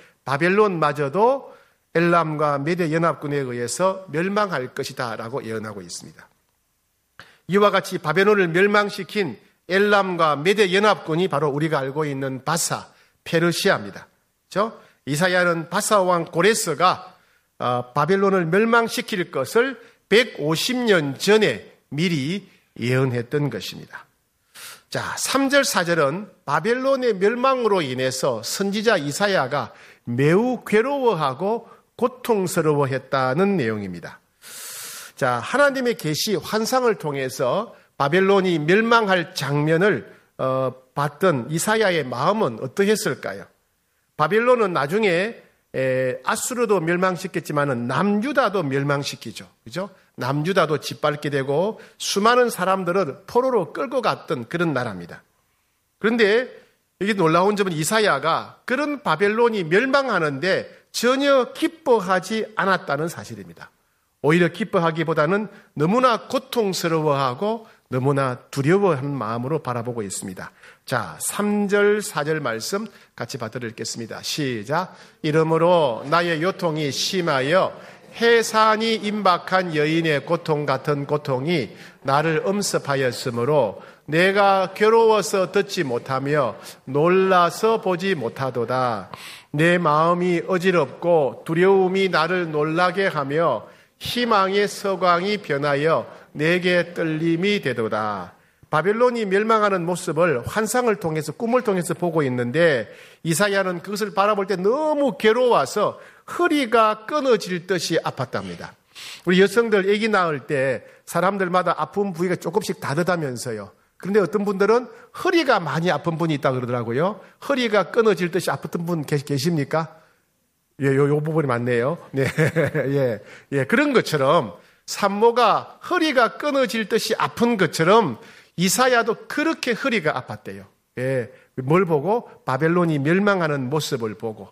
바벨론마저도 엘람과 메데 연합군에 의해서 멸망할 것이다 라고 예언하고 있습니다. 이와 같이 바벨론을 멸망시킨 엘람과 메데 연합군이 바로 우리가 알고 있는 바사, 페르시아입니다. 그렇죠? 이사야는 바사 왕 고레스가 바벨론을 멸망시킬 것을 백오십 년 전에 미리 예언했던 것입니다. 자, 삼 절, 사 절은 바벨론의 멸망으로 인해서 선지자 이사야가 매우 괴로워하고 고통스러워했다는 내용입니다. 자, 하나님의 계시 환상을 통해서 바벨론이 멸망할 장면을 어, 봤던 이사야의 마음은 어떠했을까요? 바벨론은 나중에 에, 아수르도 멸망시켰지만은 남유다도 멸망시키죠. 그죠? 남유다도 짓밟게 되고 수많은 사람들을 포로로 끌고 갔던 그런 나라입니다. 그런데 이게 놀라운 점은 이사야가 그런 바벨론이 멸망하는데 전혀 기뻐하지 않았다는 사실입니다. 오히려 기뻐하기보다는 너무나 고통스러워하고 너무나 두려워한 마음으로 바라보고 있습니다. 자, 삼 절, 사 절 말씀 같이 받들어 읽겠습니다. 시작. 이러므로 나의 요통이 심하여 해산이 임박한 여인의 고통 같은 고통이 나를 엄습하였으므로 내가 괴로워서 듣지 못하며 놀라서 보지 못하도다. 내 마음이 어지럽고 두려움이 나를 놀라게 하며 희망의 서광이 변하여 내게 떨림이 되도다. 바벨론이 멸망하는 모습을 환상을 통해서, 꿈을 통해서 보고 있는데 이사야는 그것을 바라볼 때 너무 괴로워서 허리가 끊어질 듯이 아팠답니다. 우리 여성들 아기 낳을 때 사람들마다 아픈 부위가 조금씩 다르다면서요. 그런데 어떤 분들은 허리가 많이 아픈 분이 있다고 그러더라고요. 허리가 끊어질 듯이 아팠던 분 계십니까? 예, 요, 요 부분이 맞네요. 네, 예, 예. 그런 것처럼 산모가 허리가 끊어질 듯이 아픈 것처럼 이사야도 그렇게 허리가 아팠대요. 예. 뭘 보고? 바벨론이 멸망하는 모습을 보고.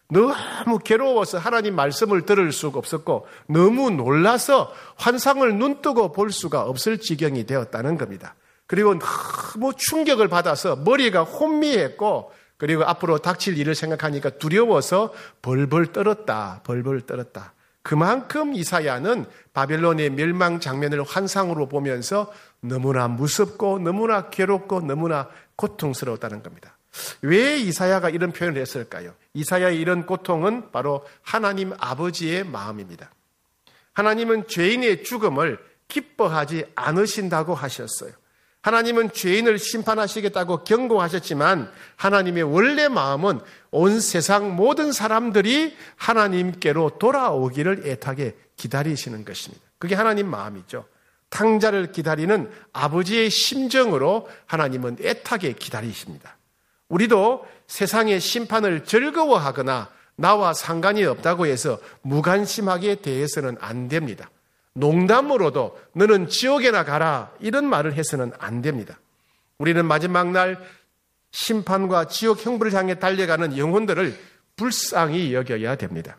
너무 괴로워서 하나님 말씀을 들을 수가 없었고 너무 놀라서 환상을 눈뜨고 볼 수가 없을 지경이 되었다는 겁니다. 그리고 너무 충격을 받아서 머리가 혼미했고 그리고 앞으로 닥칠 일을 생각하니까 두려워서 벌벌 떨었다. 벌벌 떨었다. 그만큼 이사야는 바벨론의 멸망 장면을 환상으로 보면서 너무나 무섭고 너무나 괴롭고 너무나 고통스러웠다는 겁니다. 왜 이사야가 이런 표현을 했을까요? 이사야의 이런 고통은 바로 하나님 아버지의 마음입니다. 하나님은 죄인의 죽음을 기뻐하지 않으신다고 하셨어요. 하나님은 죄인을 심판하시겠다고 경고하셨지만 하나님의 원래 마음은 온 세상 모든 사람들이 하나님께로 돌아오기를 애타게 기다리시는 것입니다. 그게 하나님 마음이죠. 탕자를 기다리는 아버지의 심정으로 하나님은 애타게 기다리십니다. 우리도 세상의 심판을 즐거워하거나 나와 상관이 없다고 해서 무관심하게 대해서는 안 됩니다. 농담으로도 너는 지옥에나 가라 이런 말을 해서는 안 됩니다. 우리는 마지막 날 심판과 지옥 형벌을 향해 달려가는 영혼들을 불쌍히 여겨야 됩니다.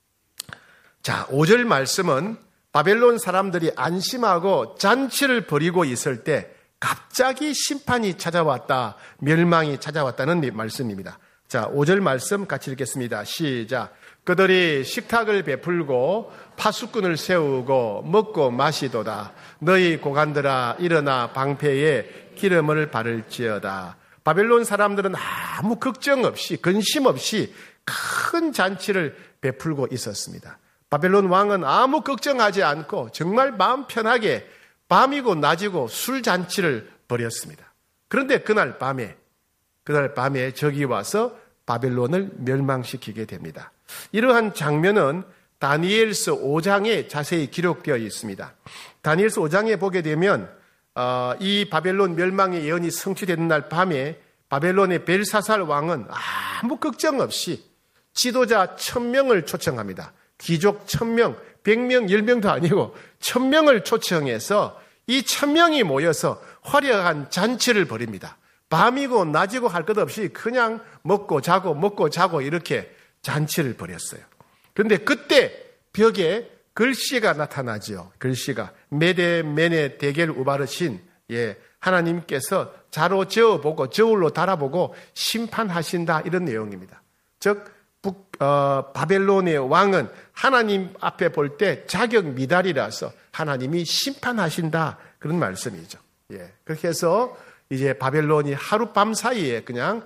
자, 오 절 말씀은 바벨론 사람들이 안심하고 잔치를 벌이고 있을 때 갑자기 심판이 찾아왔다, 멸망이 찾아왔다는 말씀입니다. 자, 오 절 말씀 같이 읽겠습니다. 시작. 그들이 식탁을 베풀고 파수꾼을 세우고 먹고 마시도다. 너희 고관들아 일어나 방패에 기름을 바를지어다. 바벨론 사람들은 아무 걱정 없이 근심 없이 큰 잔치를 베풀고 있었습니다. 바벨론 왕은 아무 걱정하지 않고 정말 마음 편하게 밤이고 낮이고 술잔치를 벌였습니다. 그런데 그날 밤에 그날 밤에 적이 와서 바벨론을 멸망시키게 됩니다. 이러한 장면은 다니엘서 오 장에 자세히 기록되어 있습니다. 다니엘서 오 장에 보게 되면 어, 이 바벨론 멸망의 예언이 성취되는 날 밤에 바벨론의 벨사살 왕은 아무 걱정 없이 지도자 천 명을 초청합니다. 귀족 천 명, 백 명, 열 명도 아니고 천 명을 초청해서 이 천 명이 모여서 화려한 잔치를 벌입니다. 밤이고 낮이고 할 것 없이 그냥 먹고 자고 먹고 자고 이렇게 잔치를 벌였어요. 그런데 그때 벽에 글씨가 나타나죠. 글씨가 메데 메네 데겔 우바르신, 예, 하나님께서 자로 저어보고 저울로 달아보고 심판하신다 이런 내용입니다. 즉 북, 어, 바벨론의 왕은 하나님 앞에 볼 때 자격 미달이라서 하나님이 심판하신다 그런 말씀이죠. 예, 그렇게 해서 이제 바벨론이 하룻밤 사이에 그냥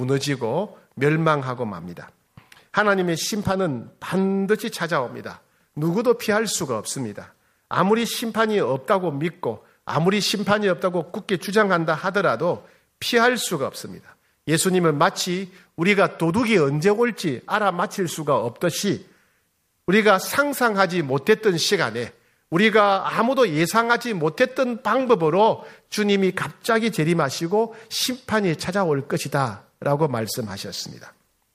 무너지고 멸망하고 맙니다. 하나님의 심판은 반드시 찾아옵니다. 누구도 피할 수가 없습니다. 아무리 심판이 없다고 믿고 아무리 심판이 없다고 굳게 주장한다 하더라도 피할 수가 없습니다. 예수님은 마치 우리가 도둑이 언제 올지 알아맞힐 수가 없듯이 우리가 상상하지 못했던 시간에 우리가 아무도 예상하지 못했던 방법으로 주님이 갑자기 재림하시고 심판이 찾아올 것이다 라고 말씀하셨습니다.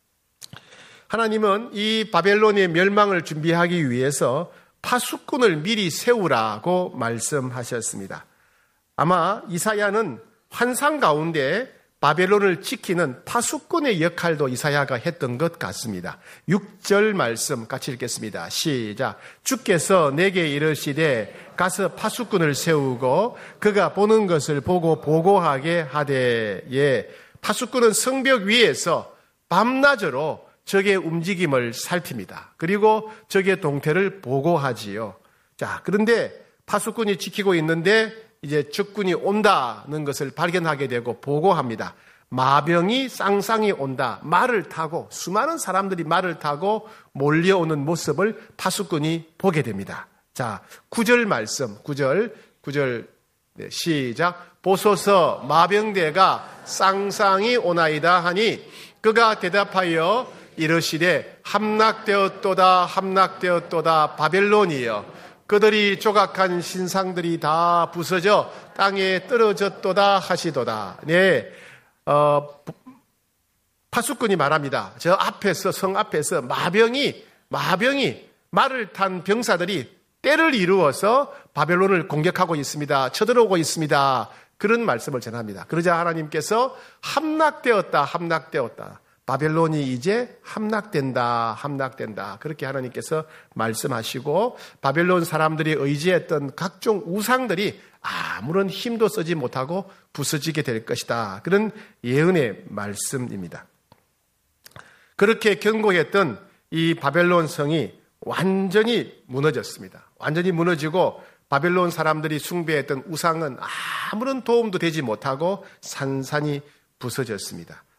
하나님은 이 바벨론의 멸망을 준비하기 위해서 파수꾼을 미리 세우라고 말씀하셨습니다. 아마 이사야는 환상 가운데 바벨론을 지키는 파수꾼의 역할도 이사야가 했던 것 같습니다. 육 절 말씀 같이 읽겠습니다. 시작. 주께서 내게 이르시되 가서 파수꾼을 세우고 그가 보는 것을 보고 보고하게 하되, 예, 파수꾼은 성벽 위에서 밤낮으로 적의 움직임을 살핍니다. 그리고 적의 동태를 보고하지요. 자, 그런데 파수꾼이 지키고 있는데 이제 적군이 온다는 것을 발견하게 되고 보고합니다. 마병이 쌍쌍이 온다. 말을 타고 수많은 사람들이 말을 타고 몰려오는 모습을 파수꾼이 보게 됩니다. 자, 구 절 말씀, 구 절, 구 절 네, 시작. 보소서 마병대가 쌍쌍이 오나이다 하니 그가 대답하여 이르시되 함락되었도다 함락되었도다 바벨론이여 그들이 조각한 신상들이 다 부서져 땅에 떨어졌도다 하시도다. 네, 어, 파수꾼이 말합니다. 저 앞에서 성 앞에서 마병이 마병이 말을 탄 병사들이 때를 이루어서 바벨론을 공격하고 있습니다. 쳐들어오고 있습니다. 그런 말씀을 전합니다. 그러자 하나님께서 함락되었다 함락되었다. 바벨론이 이제 함락된다, 함락된다. 그렇게 하나님께서 말씀하시고 바벨론 사람들이 의지했던 각종 우상들이 아무런 힘도 쓰지 못하고 부서지게 될 것이다. 그런 예언의 말씀입니다. 그렇게 경고했던 이 바벨론 성이 완전히 무너졌습니다. 완전히 무너지고 바벨론 사람들이 숭배했던 우상은 아무런 도움도 되지 못하고 산산이 부서졌습니다.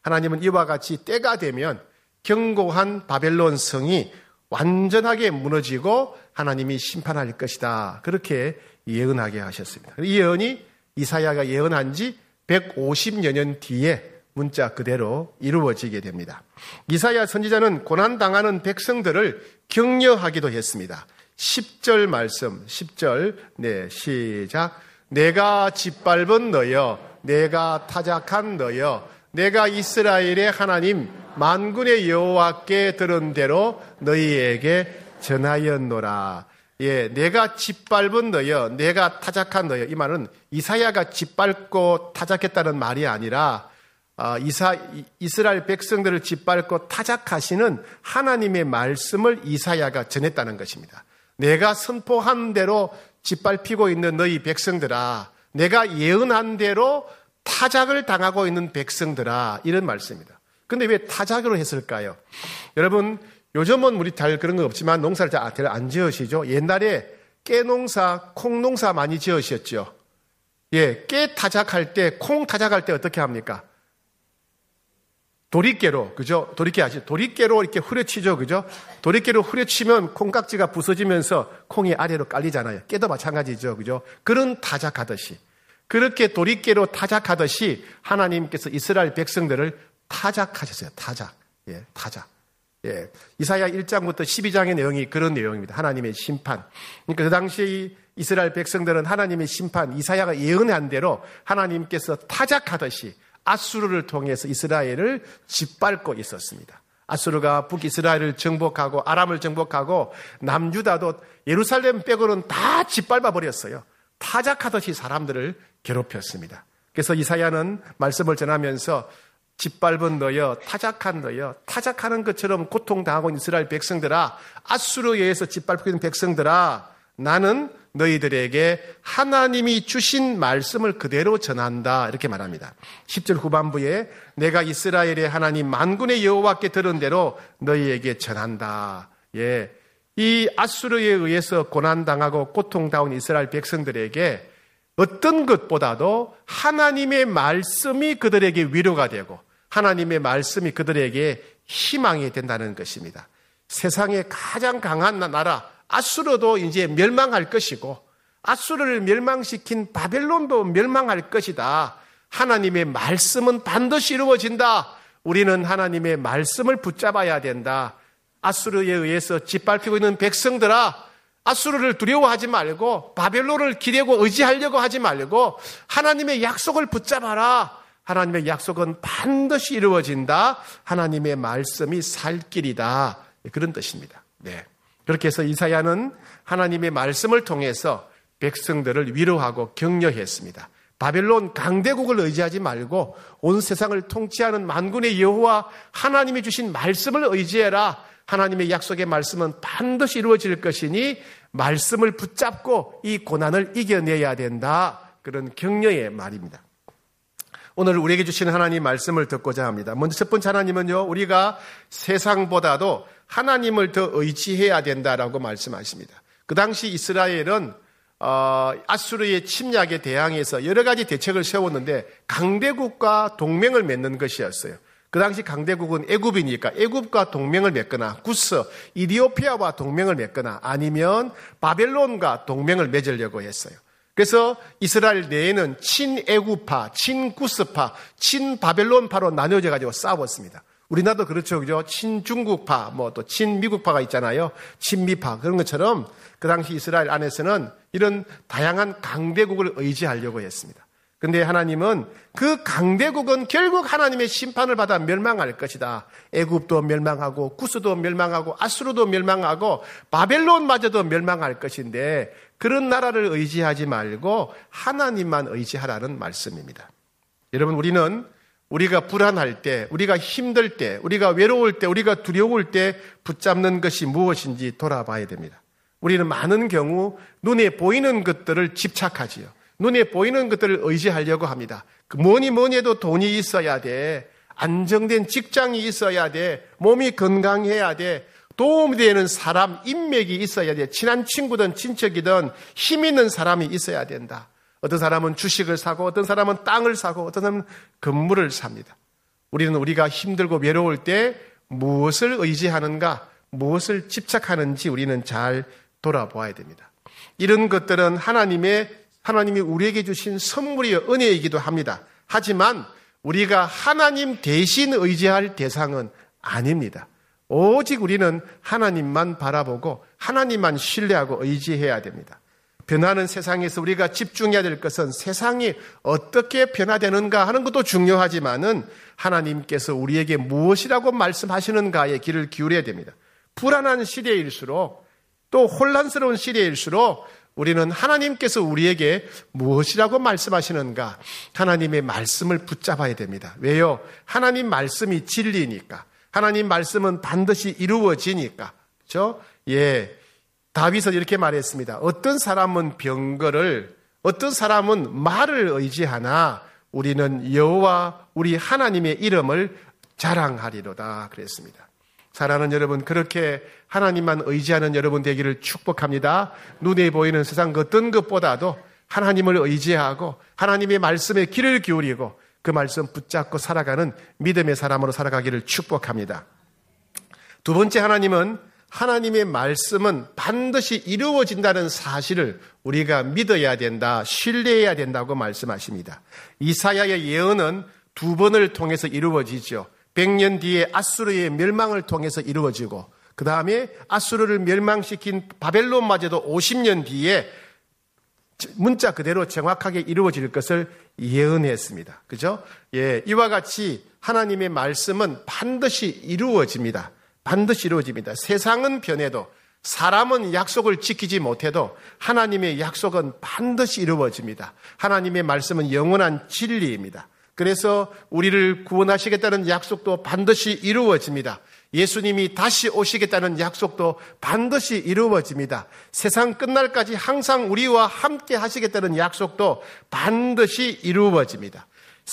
하나님은 이와 같이 때가 되면 견고한 바벨론 성이 완전하게 무너지고 하나님이 심판할 것이다. 그렇게 예언하게 하셨습니다. 이 예언이 이사야가 예언한 지 백오십여 년 뒤에 문자 그대로 이루어지게 됩니다. 이사야 선지자는 고난당하는 백성들을 격려하기도 했습니다. 십 절 말씀, 십 절, 네, 시작. 내가 짓밟은 너여, 내가 타작한 너여, 내가 이스라엘의 하나님 만군의 여호와께 들은 대로 너희에게 전하였노라. 예, 내가 짓밟은 너여, 내가 타작한 너여. 이 말은 이사야가 짓밟고 타작했다는 말이 아니라 아, 이사, 이스라엘 백성들을 짓밟고 타작하시는 하나님의 말씀을 이사야가 전했다는 것입니다. 내가 선포한 대로 짓밟히고 있는 너희 백성들아, 내가 예언한 대로 타작을 당하고 있는 백성들아, 이런 말씀입니다. 근데 왜 타작으로 했을까요? 여러분, 요즘은 우리 잘 그런 거 없지만 농사를 잘 안 지으시죠? 옛날에 깨농사, 콩농사 많이 지으셨죠? 예, 깨 타작할 때, 콩 타작할 때 어떻게 합니까? 도리깨로, 그죠? 도리깨 아시죠? 도리깨로 이렇게 후려치죠, 그죠? 도리깨로 후려치면 콩깍지가 부서지면서 콩이 아래로 깔리잖아요. 깨도 마찬가지죠, 그죠? 그런 타작하듯이. 그렇게 도리깨로 타작하듯이 하나님께서 이스라엘 백성들을 타작하셨어요. 타작. 예, 타작. 예. 이사야 일 장부터 십이 장의 내용이 그런 내용입니다. 하나님의 심판. 그러니까 그 당시 이스라엘 백성들은 하나님의 심판, 이사야가 예언한 대로 하나님께서 타작하듯이 아수르를 통해서 이스라엘을 짓밟고 있었습니다. 아수르가 북이스라엘을 정복하고 아람을 정복하고 남유다도 예루살렘 빼고는 다 짓밟아 버렸어요. 타작하듯이 사람들을 괴롭혔습니다. 그래서 이사야는 말씀을 전하면서 짓밟은 너여, 타작한 너여, 타작하는 것처럼 고통당하고 있는 이스라엘 백성들아, 아수르에 의해서 짓밟히고 있는 백성들아, 나는 너희들에게 하나님이 주신 말씀을 그대로 전한다. 이렇게 말합니다. 십 절 후반부에 내가 이스라엘의 하나님 만군의 여호와께 들은 대로 너희에게 전한다. 예, 이 아수르에 의해서 고난당하고 고통당한 이스라엘 백성들에게 어떤 것보다도 하나님의 말씀이 그들에게 위로가 되고 하나님의 말씀이 그들에게 희망이 된다는 것입니다. 세상에 가장 강한 나라 아수르도 이제 멸망할 것이고 아수르를 멸망시킨 바벨론도 멸망할 것이다. 하나님의 말씀은 반드시 이루어진다. 우리는 하나님의 말씀을 붙잡아야 된다. 아수르에 의해서 짓밟히고 있는 백성들아, 아수르를 두려워하지 말고 바벨론을 기대고 의지하려고 하지 말고 하나님의 약속을 붙잡아라. 하나님의 약속은 반드시 이루어진다. 하나님의 말씀이 살 길이다. 그런 뜻입니다. 네. 그렇게 해서 이사야는 하나님의 말씀을 통해서 백성들을 위로하고 격려했습니다. 바벨론 강대국을 의지하지 말고 온 세상을 통치하는 만군의 여호와 하나님이 주신 말씀을 의지해라. 하나님의 약속의 말씀은 반드시 이루어질 것이니 말씀을 붙잡고 이 고난을 이겨내야 된다. 그런 격려의 말입니다. 오늘 우리에게 주시는 하나님 말씀을 듣고자 합니다. 먼저 첫 번째 하나님은요, 우리가 세상보다도 하나님을 더 의지해야 된다라고 말씀하십니다. 그 당시 이스라엘은 어, 아수르의 침략에 대항해서 여러 가지 대책을 세웠는데 강대국과 동맹을 맺는 것이었어요. 그 당시 강대국은 애굽이니까 애굽과 동맹을 맺거나 구스, 이디오피아와 동맹을 맺거나 아니면 바벨론과 동맹을 맺으려고 했어요. 그래서 이스라엘 내에는 친애굽파, 친구스파, 친바벨론파로 나뉘어져 가지고 싸웠습니다. 우리나라도 그렇죠, 그죠? 친중국파, 뭐 또 친미국파가 있잖아요. 친미파 그런 것처럼 그 당시 이스라엘 안에서는 이런 다양한 강대국을 의지하려고 했습니다. 그런데 하나님은 그 강대국은 결국 하나님의 심판을 받아 멸망할 것이다. 애굽도 멸망하고 구스도 멸망하고 아수르도 멸망하고 바벨론마저도 멸망할 것인데 그런 나라를 의지하지 말고 하나님만 의지하라는 말씀입니다. 여러분, 우리는 우리가 불안할 때, 우리가 힘들 때, 우리가 외로울 때, 우리가 두려울 때 붙잡는 것이 무엇인지 돌아봐야 됩니다. 우리는 많은 경우 눈에 보이는 것들을 집착하지요. 눈에 보이는 것들을 의지하려고 합니다. 뭐니 뭐니 해도 돈이 있어야 돼. 안정된 직장이 있어야 돼. 몸이 건강해야 돼. 도움이 되는 사람, 인맥이 있어야 돼. 친한 친구든 친척이든 힘 있는 사람이 있어야 된다. 어떤 사람은 주식을 사고 어떤 사람은 땅을 사고 어떤 사람은 건물을 삽니다. 우리는 우리가 힘들고 외로울 때 무엇을 의지하는가, 무엇을 집착하는지 우리는 잘 돌아보아야 됩니다. 이런 것들은 하나님의, 하나님이 우리에게 주신 선물이요, 은혜이기도 합니다. 하지만 우리가 하나님 대신 의지할 대상은 아닙니다. 오직 우리는 하나님만 바라보고 하나님만 신뢰하고 의지해야 됩니다. 변하는 세상에서 우리가 집중해야 될 것은 세상이 어떻게 변화되는가 하는 것도 중요하지만은 하나님께서 우리에게 무엇이라고 말씀하시는가에 귀를 기울여야 됩니다. 불안한 시대일수록 또 혼란스러운 시대일수록 우리는 하나님께서 우리에게 무엇이라고 말씀하시는가, 하나님의 말씀을 붙잡아야 됩니다. 왜요? 하나님 말씀이 진리니까. 하나님 말씀은 반드시 이루어지니까. 그렇죠? 예. 다윗은 이렇게 말했습니다. 어떤 사람은 병거를, 어떤 사람은 말을 의지하나 우리는 여호와 우리 하나님의 이름을 자랑하리로다 그랬습니다. 사랑하는 여러분, 그렇게 하나님만 의지하는 여러분 되기를 축복합니다. 눈에 보이는 세상 어떤 것보다도 하나님을 의지하고 하나님의 말씀에 귀를 기울이고 그 말씀 붙잡고 살아가는 믿음의 사람으로 살아가기를 축복합니다. 두 번째, 하나님은 하나님의 말씀은 반드시 이루어진다는 사실을 우리가 믿어야 된다, 신뢰해야 된다고 말씀하십니다. 이사야의 예언은 두 번을 통해서 이루어지죠. 백 년 뒤에 아수르의 멸망을 통해서 이루어지고 그 다음에 아수르를 멸망시킨 바벨론마저도 오십 년 뒤에 문자 그대로 정확하게 이루어질 것을 예언했습니다. 그죠? 예, 이와 같이 하나님의 말씀은 반드시 이루어집니다. 반드시 이루어집니다. 세상은 변해도, 사람은 약속을 지키지 못해도 하나님의 약속은 반드시 이루어집니다. 하나님의 말씀은 영원한 진리입니다. 그래서 우리를 구원하시겠다는 약속도 반드시 이루어집니다. 예수님이 다시 오시겠다는 약속도 반드시 이루어집니다. 세상 끝날까지 항상 우리와 함께 하시겠다는 약속도 반드시 이루어집니다.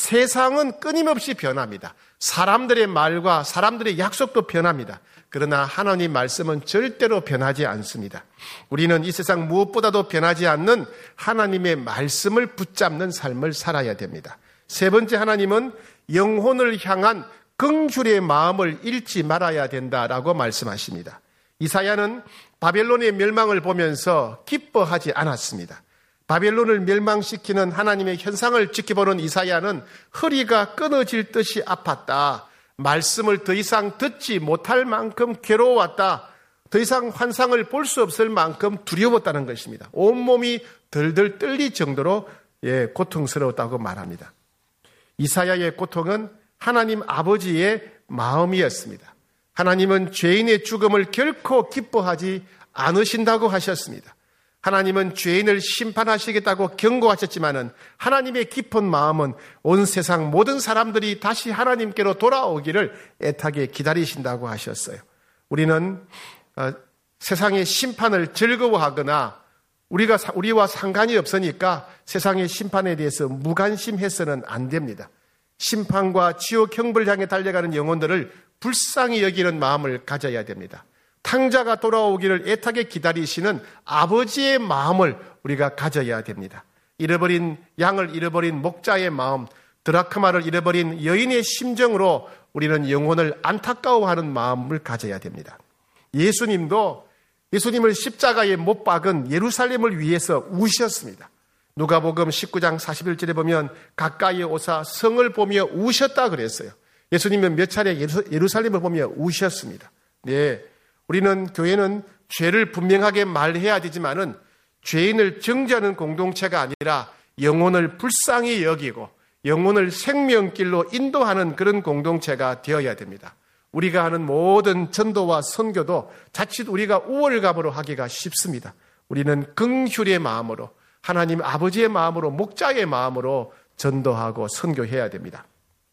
세상은 끊임없이 변합니다. 사람들의 말과 사람들의 약속도 변합니다. 그러나 하나님 말씀은 절대로 변하지 않습니다. 우리는 이 세상 무엇보다도 변하지 않는 하나님의 말씀을 붙잡는 삶을 살아야 됩니다. 세 번째, 하나님은 영혼을 향한 긍휼의 마음을 잃지 말아야 된다라고 말씀하십니다. 이사야는 바벨론의 멸망을 보면서 기뻐하지 않았습니다. 바벨론을 멸망시키는 하나님의 현상을 지켜보는 이사야는 허리가 끊어질 듯이 아팠다. 말씀을 더 이상 듣지 못할 만큼 괴로웠다. 더 이상 환상을 볼 수 없을 만큼 두려웠다는 것입니다. 온몸이 덜덜 떨릴 정도로 예, 고통스러웠다고 말합니다. 이사야의 고통은 하나님 아버지의 마음이었습니다. 하나님은 죄인의 죽음을 결코 기뻐하지 않으신다고 하셨습니다. 하나님은 죄인을 심판하시겠다고 경고하셨지만은 하나님의 깊은 마음은 온 세상 모든 사람들이 다시 하나님께로 돌아오기를 애타게 기다리신다고 하셨어요. 우리는 어, 세상의 심판을 즐거워하거나 우리가 우리와 상관이 없으니까 세상의 심판에 대해서 무관심해서는 안 됩니다. 심판과 지옥 형벌을 향해 달려가는 영혼들을 불쌍히 여기는 마음을 가져야 됩니다. 탕자가 돌아오기를 애타게 기다리시는 아버지의 마음을 우리가 가져야 됩니다. 잃어버린 양을 잃어버린 목자의 마음, 드라크마를 잃어버린 여인의 심정으로 우리는 영혼을 안타까워하는 마음을 가져야 됩니다. 예수님도 예수님을 십자가에 못 박은 예루살렘을 위해서 우셨습니다. 누가복음 십구 장 사십일 절에 보면 가까이 오사 성을 보며 우셨다 그랬어요. 예수님은 몇 차례 예루살렘을 보며 우셨습니다. 네, 우리는 교회는 죄를 분명하게 말해야 되지만은 죄인을 정죄하는 공동체가 아니라 영혼을 불쌍히 여기고 영혼을 생명길로 인도하는 그런 공동체가 되어야 됩니다. 우리가 하는 모든 전도와 선교도 자칫 우리가 우월감으로 하기가 쉽습니다. 우리는 긍휼의 마음으로 하나님 아버지의 마음으로 목자의 마음으로 전도하고 선교해야 됩니다.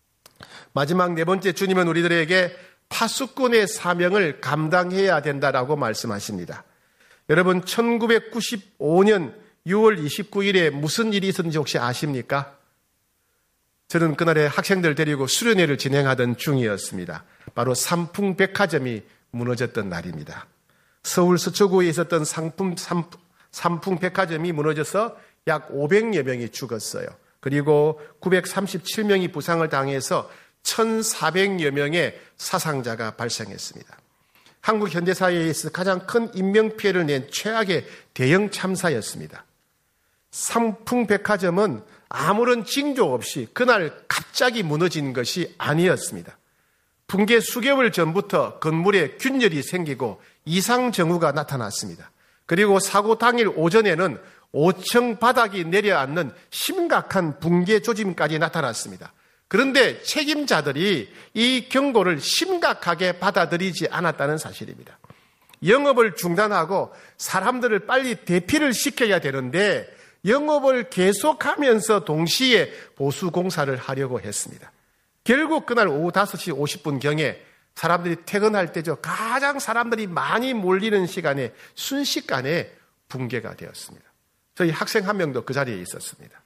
마지막 네 번째, 주님은 우리들에게 파수꾼의 사명을 감당해야 된다라고 말씀하십니다. 여러분, 천구백구십오 년 유월 이십구일에 무슨 일이 있었는지 혹시 아십니까? 저는 그날에 학생들 데리고 수련회를 진행하던 중이었습니다. 바로 삼풍백화점이 무너졌던 날입니다. 서울 서초구에 있었던 상품, 삼풍백화점이 무너져서 약 오백여 명이 죽었어요. 그리고 구백삼십칠 명이 부상을 당해서 천사백여 명의 사상자가 발생했습니다. 한국 현대사회에 있어 가장 큰 인명피해를 낸 최악의 대형 참사였습니다. 삼풍백화점은 아무런 징조 없이 그날 갑자기 무너진 것이 아니었습니다. 붕괴 수개월 전부터 건물에 균열이 생기고 이상정후가 나타났습니다. 그리고 사고 당일 오전에는 오 층 바닥이 내려앉는 심각한 붕괴 조짐까지 나타났습니다. 그런데 책임자들이 이 경고를 심각하게 받아들이지 않았다는 사실입니다. 영업을 중단하고 사람들을 빨리 대피를 시켜야 되는데 영업을 계속하면서 동시에 보수공사를 하려고 했습니다. 결국 그날 오후 다섯 시 오십 분경에 사람들이 퇴근할 때죠. 가장 사람들이 많이 몰리는 시간에 순식간에 붕괴가 되었습니다. 저희 학생 한 명도 그 자리에 있었습니다.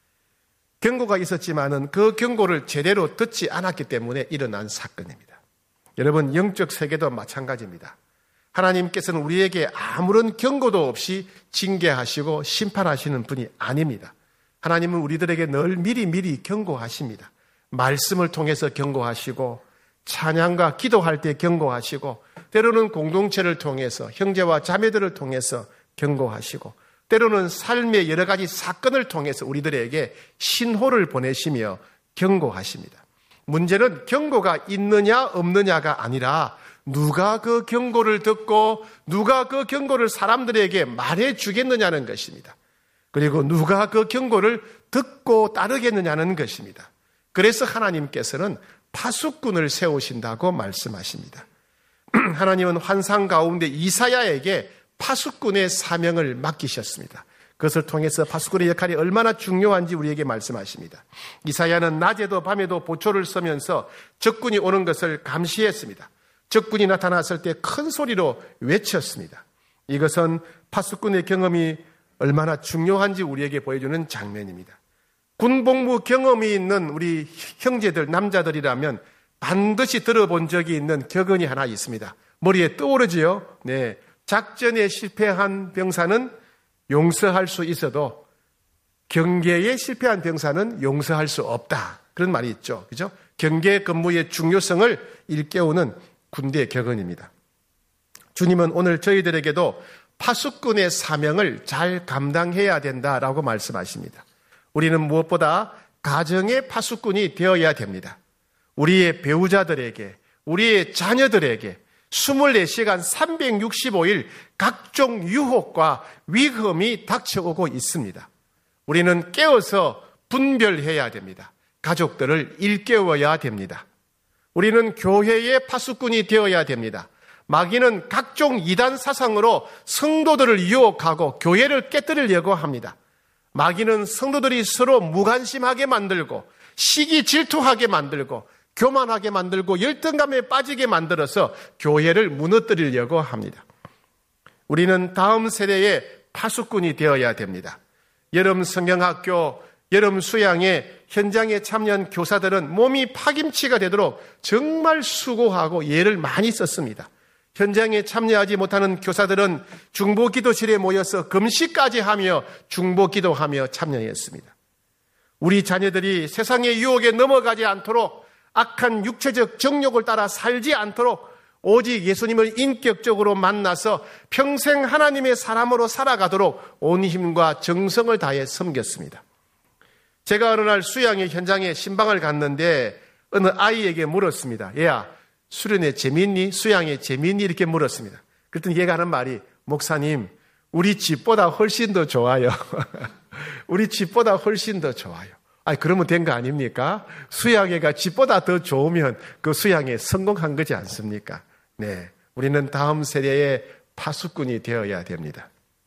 경고가 있었지만은 그 경고를 제대로 듣지 않았기 때문에 일어난 사건입니다. 여러분, 영적 세계도 마찬가지입니다. 하나님께서는 우리에게 아무런 경고도 없이 징계하시고 심판하시는 분이 아닙니다. 하나님은 우리들에게 늘 미리 미리 경고하십니다. 말씀을 통해서 경고하시고 찬양과 기도할 때 경고하시고 때로는 공동체를 통해서 형제와 자매들을 통해서 경고하시고 때로는 삶의 여러 가지 사건을 통해서 우리들에게 신호를 보내시며 경고하십니다. 문제는 경고가 있느냐 없느냐가 아니라 누가 그 경고를 듣고 누가 그 경고를 사람들에게 말해 주겠느냐는 것입니다. 그리고 누가 그 경고를 듣고 따르겠느냐는 것입니다. 그래서 하나님께서는 파수꾼을 세우신다고 말씀하십니다. 하나님은 환상 가운데 이사야에게 파수꾼의 사명을 맡기셨습니다. 그것을 통해서 파수꾼의 역할이 얼마나 중요한지 우리에게 말씀하십니다. 이사야는 낮에도 밤에도 보초를 서면서 적군이 오는 것을 감시했습니다. 적군이 나타났을 때 큰 소리로 외쳤습니다. 이것은 파수꾼의 경험이 얼마나 중요한지 우리에게 보여주는 장면입니다. 군복무 경험이 있는 우리 형제들, 남자들이라면 반드시 들어본 적이 있는 격언이 하나 있습니다. 머리에 떠오르지요? 네. 작전에 실패한 병사는 용서할 수 있어도 경계에 실패한 병사는 용서할 수 없다. 그런 말이 있죠. 그죠? 경계 근무의 중요성을 일깨우는 군대 격언입니다. 주님은 오늘 저희들에게도 파수꾼의 사명을 잘 감당해야 된다라고 말씀하십니다. 우리는 무엇보다 가정의 파수꾼이 되어야 됩니다. 우리의 배우자들에게, 우리의 자녀들에게 이십사 시간 삼백육십오 일 각종 유혹과 위험이 닥쳐오고 있습니다. 우리는 깨어서 분별해야 됩니다. 가족들을 일깨워야 됩니다. 우리는 교회의 파수꾼이 되어야 됩니다. 마귀는 각종 이단 사상으로 성도들을 유혹하고 교회를 깨뜨리려고 합니다. 마귀는 성도들이 서로 무관심하게 만들고 시기 질투하게 만들고 교만하게 만들고 열등감에 빠지게 만들어서 교회를 무너뜨리려고 합니다. 우리는 다음 세대의 파수꾼이 되어야 됩니다. 여름 성경학교, 여름 수양회 현장에 참여한 교사들은 몸이 파김치가 되도록 정말 수고하고 예를 많이 썼습니다. 현장에 참여하지 못하는 교사들은 중보기도실에 모여서 금식까지 하며 중보기도하며 참여했습니다. 우리 자녀들이 세상의 유혹에 넘어가지 않도록 악한 육체적 정욕을 따라 살지 않도록 오직 예수님을 인격적으로 만나서 평생 하나님의 사람으로 살아가도록 온 힘과 정성을 다해 섬겼습니다. 제가 어느 날 수양의 현장에 신방을 갔는데 어느 아이에게 물었습니다. 얘야, 수련회 재밌니? 수양회 재밌니? 이렇게 물었습니다. 그랬더니 얘가 하는 말이, 목사님, 우리 집보다 훨씬 더 좋아요. 우리 집보다 훨씬 더 좋아요. 아니, 그러면 된 거 아닙니까? 수양회가 집보다 더 좋으면 그 수양회 성공한 거지 않습니까? 네. 우리는 다음 세대의 파수꾼이 되어야 됩니다.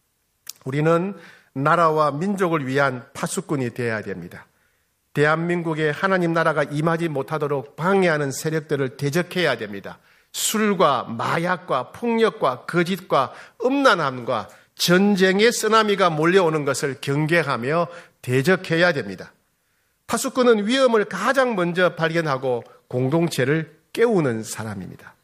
우리는 나라와 민족을 위한 파수꾼이 되어야 됩니다. 대한민국에 하나님 나라가 임하지 못하도록 방해하는 세력들을 대적해야 됩니다. 술과 마약과 폭력과 거짓과 음란함과 전쟁의 쓰나미가 몰려오는 것을 경계하며 대적해야 됩니다. 파수꾼은 위험을 가장 먼저 발견하고 공동체를 깨우는 사람입니다.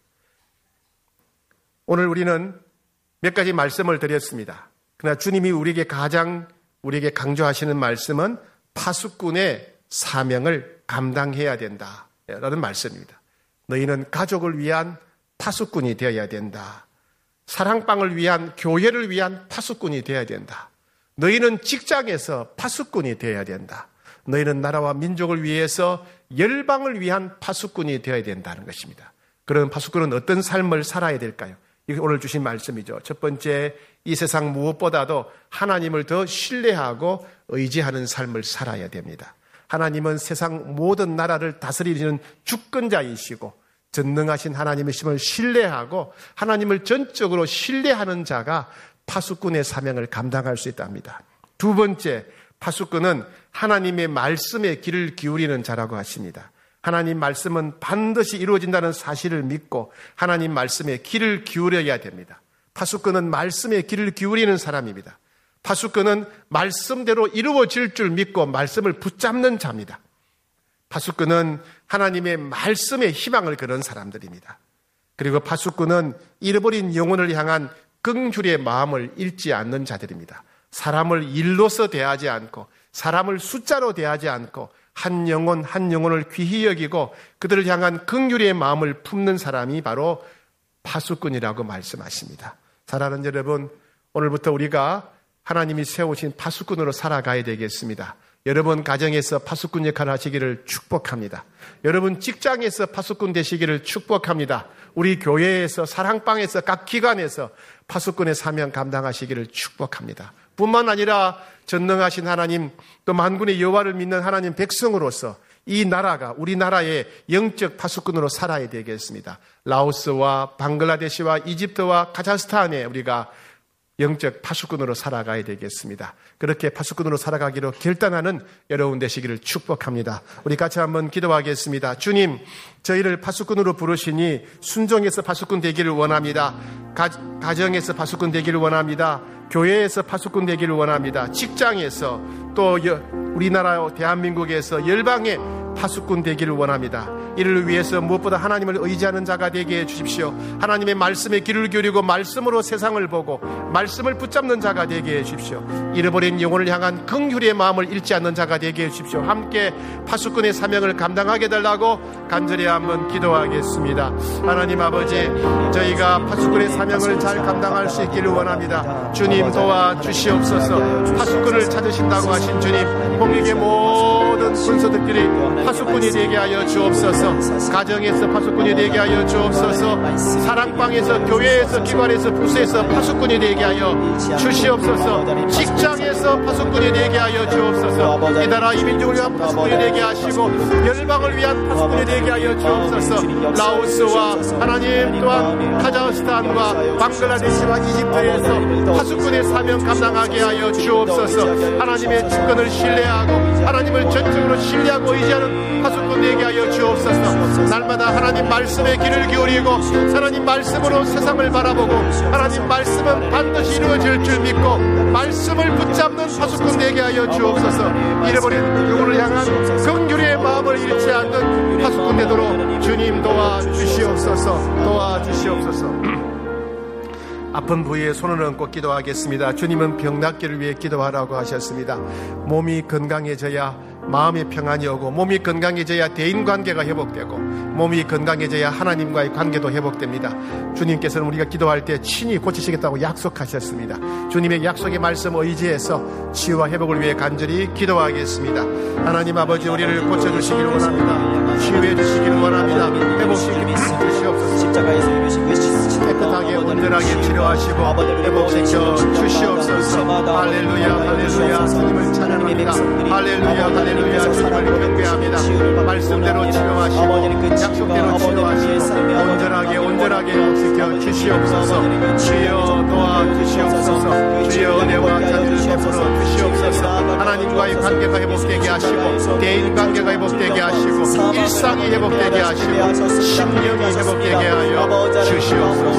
오늘 우리는 몇 가지 말씀을 드렸습니다. 그러나 주님이 우리에게 가장 우리에게 강조하시는 말씀은 파수꾼의 사명을 감당해야 된다. 라는 말씀입니다. 너희는 가족을 위한 파수꾼이 되어야 된다. 사랑방을 위한, 교회를 위한 파수꾼이 되어야 된다. 너희는 직장에서 파수꾼이 되어야 된다. 너희는 나라와 민족을 위해서 열방을 위한 파수꾼이 되어야 된다는 것입니다. 그런 파수꾼은 어떤 삶을 살아야 될까요? 이게 오늘 주신 말씀이죠. 첫 번째, 이 세상 무엇보다도 하나님을 더 신뢰하고 의지하는 삶을 살아야 됩니다. 하나님은 세상 모든 나라를 다스리는 주권자이시고 전능하신 하나님의 힘을 신뢰하고 하나님을 전적으로 신뢰하는 자가 파수꾼의 사명을 감당할 수 있답니다. 두 번째, 파수꾼은 하나님의 말씀에 귀를 기울이는 자라고 하십니다. 하나님 말씀은 반드시 이루어진다는 사실을 믿고 하나님 말씀에 귀를 기울여야 됩니다. 파수꾼은 말씀에 귀를 기울이는 사람입니다. 파수꾼은 말씀대로 이루어질 줄 믿고 말씀을 붙잡는 자입니다. 파수꾼은 하나님의 말씀에 희망을 거는 사람들입니다. 그리고 파수꾼은 잃어버린 영혼을 향한 긍휼의 마음을 잃지 않는 자들입니다. 사람을 일로서 대하지 않고 사람을 숫자로 대하지 않고 한 영혼 한 영혼을 귀히 여기고 그들을 향한 긍휼의 마음을 품는 사람이 바로 파수꾼이라고 말씀하십니다. 사랑하는 여러분, 오늘부터 우리가 하나님이 세우신 파수꾼으로 살아가야 되겠습니다. 여러분 가정에서 파수꾼 역할을 하시기를 축복합니다. 여러분 직장에서 파수꾼 되시기를 축복합니다. 우리 교회에서 사랑방에서 각 기관에서 파수꾼의 사명 감당하시기를 축복합니다. 뿐만 아니라 전능하신 하나님 또 만군의 여호와를 믿는 하나님 백성으로서 이 나라가 우리나라의 영적 파수꾼으로 살아야 되겠습니다. 라오스와 방글라데시와 이집트와 카자흐스탄에 우리가 영적 파수꾼으로 살아가야 되겠습니다. 그렇게 파수꾼으로 살아가기로 결단하는 여러분 되시기를 축복합니다. 우리 같이 한번 기도하겠습니다. 주님, 저희를 파수꾼으로 부르시니 순종해서 파수꾼 되기를 원합니다. 가, 가정에서 파수꾼 되기를 원합니다. 교회에서 파수꾼 되기를 원합니다. 직장에서 또 우리나라 대한민국에서 열방의 파수꾼 되기를 원합니다. 이를 위해서 무엇보다 하나님을 의지하는 자가 되게 해주십시오. 하나님의 말씀에 귀를 기울이고 말씀으로 세상을 보고 말씀을 붙잡는 자가 되게 해주십시오. 잃어버린 영혼을 향한 긍휼의 마음을 잃지 않는 자가 되게 해주십시오. 함께 파수꾼의 사명을 감당하게 달라고 간절히 한번 기도하겠습니다. 하나님 아버지, 저희가 파수꾼의 사명을 잘 감당할 수 있기를 원합니다. 주님 도와주시옵소서. 파수꾼을 찾으신다고 하신 주님, 홍익의 모든 군소들끼리 파수꾼이 되게 하여 주옵소서. 가정에서 파수꾼이 되게 하여 주옵소서. 사랑방에서 교회에서 기관에서 부서에서 파수꾼이 되게 하여 주시옵소서. 직장에서 파수꾼이 되게 하여 주옵소서. 이 나라 이 민족을 위한 파수꾼이 되게 하시고 열방을 위한 파수꾼이 되게 하여 주옵소서. 라오스와 하나님 또한 카자흐스탄과 방글라데시와 이집트에서 파수꾼의 사명 감당하게 하여 주옵소서. 하나님의 주권을 신뢰하고 하나님을 전적으로 신뢰하고 의지하는 파수꾼 되게 하여 주옵소서. 날마다 하나님 말씀에 귀를 기울이고 하나님 말씀으로 세상을 바라보고 하나님 말씀은 반드시 이루어질 줄 믿고 말씀을 붙잡는 파수꾼 되게 하여 주옵소서. 잃어버린 영혼을 향한 긍휼의 마음을 잃지 않는 파수꾼 되도록 주님 도와주시옵소서. 도와주시옵소서. 아픈 부위에 손을 얹고 기도하겠습니다. 주님은 병 낫기를 위해 기도하라고 하셨습니다. 몸이 건강해져야 마음의 평안이 오고 몸이 건강해져야 대인관계가 회복되고 몸이 건강해져야 하나님과의 관계도 회복됩니다. 주님께서는 우리가 기도할 때 친히 고치시겠다고 약속하셨습니다. 주님의 약속의 말씀 의지해서 치유와 회복을 위해 간절히 기도하겠습니다. 하나님 아버지, 우리를 고쳐주시기를 원합니다. 치유해 주시기를 원합니다. 회복시켜 주시옵소서. 십자가에서 이루신 그 깨끗하게 온전하게 치료하시고 회복시켜 주시옵소서. 할렐루야 할렐루야. 주님을 찬양합니다. 할렐루야 할렐루야. 주님을 경배합니다. 말씀대로 치료하시고 약속대로 치료하시고 온전하게 온전하게 회복시켜 주시옵소서. 주여 도와주시옵소서. 주여 은혜와 자비를 베풀어 주시옵소서. 하나님과의 관계가 회복되게 하시고 대인관계가 회복되게 하시고 일상이 회복되게 하시고 심령이 회복되게 하여 주시옵소서.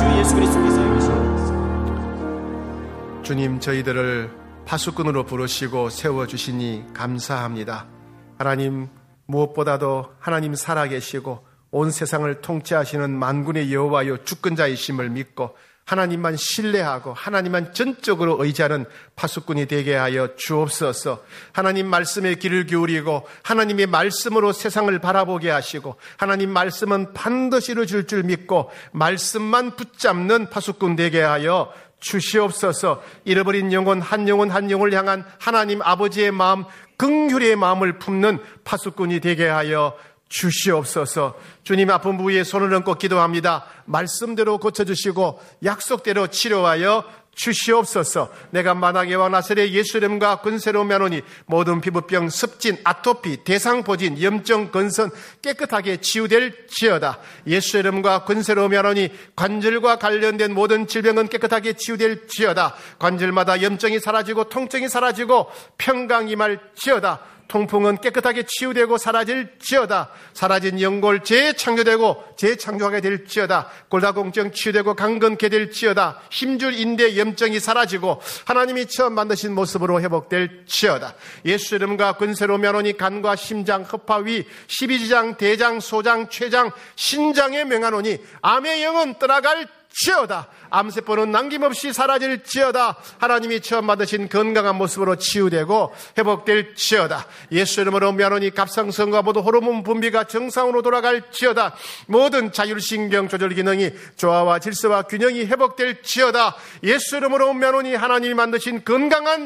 주님, 저희들을 파수꾼으로 부르시고 세워주시니 감사합니다. 하나님, 무엇보다도 하나님 살아계시고 온 세상을 통치하시는 만군의 여호와여 주권자이심을 믿고 하나님만 신뢰하고 하나님만 전적으로 의지하는 파수꾼이 되게 하여 주옵소서. 하나님 말씀에 귀를 기울이고 하나님의 말씀으로 세상을 바라보게 하시고 하나님 말씀은 반드시 이루어질 줄 믿고 말씀만 붙잡는 파수꾼 되게 하여 주시옵소서. 잃어버린 영혼 한 영혼 한 영혼을 향한 하나님 아버지의 마음, 긍휼의 마음을 품는 파수꾼이 되게 하여 주시옵소서. 주님, 아픈 부위에 손을 얹고 기도합니다. 말씀대로 고쳐주시고 약속대로 치료하여 주시옵소서. 내가 만왕의 왕 나사렛 예수 이름과 권세로 면하노니 모든 피부병, 습진, 아토피, 대상포진, 염증, 건선 깨끗하게 치유될지어다. 예수 이름과 권세로 면하노니 관절과 관련된 모든 질병은 깨끗하게 치유될지어다. 관절마다 염증이 사라지고 통증이 사라지고 평강이 임할지어다. 통풍은 깨끗하게 치유되고 사라질지어다. 사라진 연골 재창조되고 재창조하게 될지어다. 골다공증 치유되고 강건케 될지어다. 힘줄 인대 염증이 사라지고 하나님이 처음 만드신 모습으로 회복될지어다. 예수 이름과 권세로 면하노니 간과 심장, 허파위, 십이지장, 대장, 소장, 췌장, 신장에 명하노니 암의 영은 떠나갈 지어다. 암세포는 남김없이 사라질지어다. 하나님이 처음 만드신 건강한 모습으로 치유되고 회복될지어다. 예수 이름으로 면하노니 갑상선과 모든 호르몬 분비가 정상으로 돌아갈지어다. 모든 자율신경 조절 기능이 조화와 질서와 균형이 회복될지어다. 예수 이름으로 면하노니 하나님이 만드신 건강한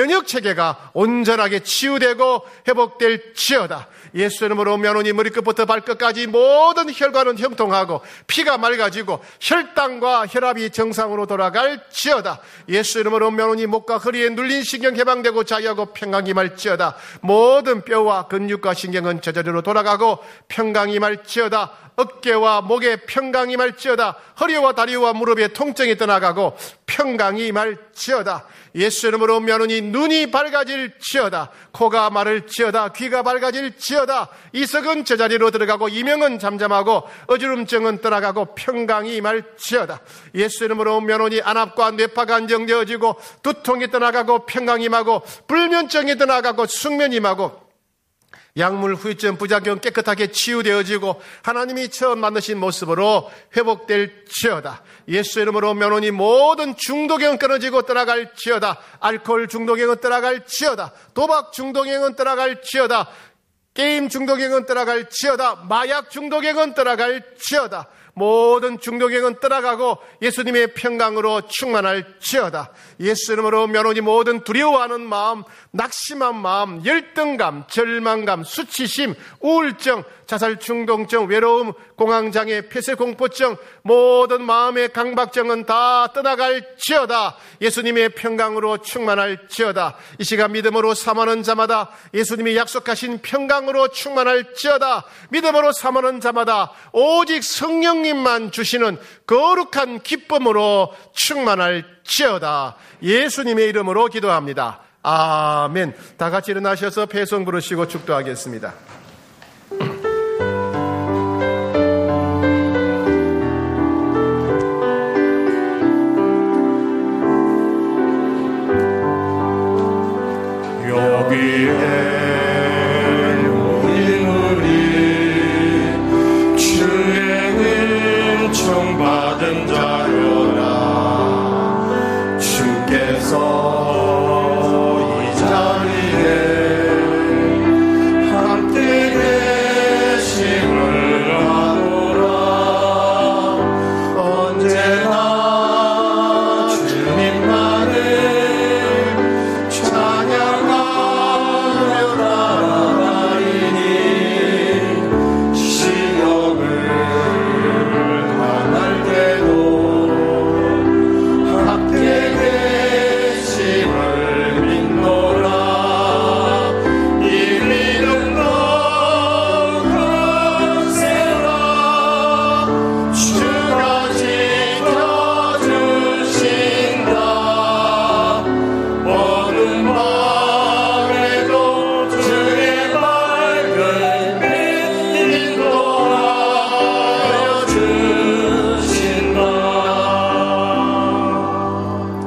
면역체계가 온전하게 치유되고 회복될지어다. 예수 이름으로 면하노니 머리끝부터 발끝까지 모든 혈관은 형통하고 피가 맑아지고 혈당과 혈압이 정상으로 돌아갈지어다. 예수 이름으로 면하노니 목과 허리에 눌린 신경 해방되고 자유하고 평강이 임할지어다. 모든 뼈와 근육과 신경은 제자리로 돌아가고 평강이 임할지어다. 어깨와 목에 평강이 임할지어다. 허리와 다리와 무릎에 통증이 떠나가고 평강이 임할지어다. 예수 이름으로 면하노니 눈이 밝아질지어다. 코가 마를지어다. 귀가 밝아질지어다. 이석은 제자리로 들어가고 이명은 잠잠하고 어지럼증은 떠나가고 평강이 임할지어다. 예수 이름으로 면하노니 안압과 뇌파가 안정되어지고 두통이 떠나가고 평강이 임하고 불면증이 떠나가고 숙면이 임하고 약물, 후유증, 부작용 깨끗하게 치유되어지고 하나님이 처음 만드신 모습으로 회복될지어다. 예수 이름으로 면하노니 모든 중독행은 끊어지고 떠나갈지어다. 알코올 중독행은 떠나갈지어다. 도박 중독행은 떠나갈지어다. 게임 중독행은 떠나갈지어다. 마약 중독행은 떠나갈지어다. 모든 중독행은 떠나가고 예수님의 평강으로 충만할지어다. 예수 이름으로 면하노니 모든 두려워하는 마음, 낙심한 마음, 열등감, 절망감, 수치심, 우울증, 자살 충동증, 외로움, 공황장애, 폐쇄공포증, 모든 마음의 강박증은 다 떠나갈지어다. 예수님의 평강으로 충만할지어다. 이 시간 믿음으로 사모하는 자마다 예수님이 약속하신 평강으로 충만할지어다. 믿음으로 사모하는 자마다 오직 성령님만 주시는 거룩한 기쁨으로 충만할지어다. 예수님의 이름으로 기도합니다. 아멘. 다 같이 일어나셔서 배송 부르시고 축도하겠습니다.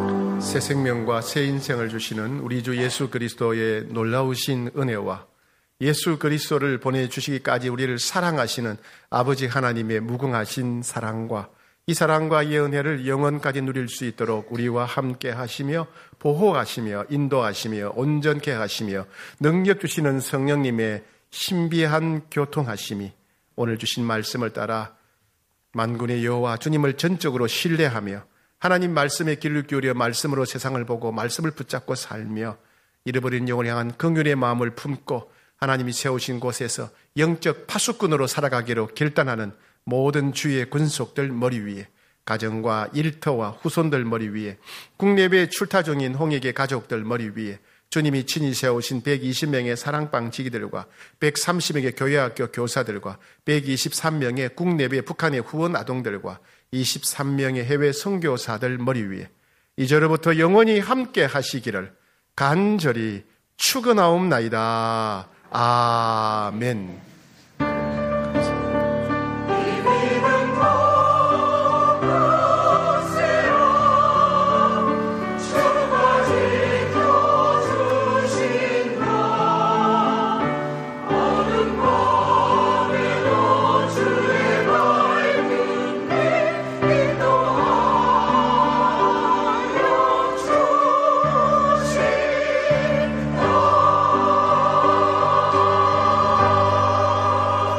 새 생명과 새 인생을 주시는 우리 주 예수 그리스도의 놀라우신 은혜와 예수 그리스도를 보내주시기까지 우리를 사랑하시는 아버지 하나님의 무궁하신 사랑과 이 사랑과 이 은혜를 영원까지 누릴 수 있도록 우리와 함께 하시며 보호하시며 인도하시며 온전케 하시며 능력 주시는 성령님의 신비한 교통하심이 오늘 주신 말씀을 따라 만군의 여호와 주님을 전적으로 신뢰하며 하나님 말씀에 귀를 기울여 말씀으로 세상을 보고 말씀을 붙잡고 살며 잃어버린 영혼을 향한 긍휼의 마음을 품고 하나님이 세우신 곳에서 영적 파수꾼으로 살아가기로 결단하는 모든 주의 군속들 머리 위에, 가정과 일터와 후손들 머리 위에, 국내외 출타 중인 홍익의 가족들 머리 위에 주님이 친히 세우신 백이십 명의 사랑방 지기들과 백삼십 명의 교회학교 교사들과 백이십삼 명의 국내외 북한의 후원 아동들과 이십삼 명의 해외 선교사들 머리 위에 이제로부터 영원히 함께 하시기를 간절히 축원하옵나이다. 아멘.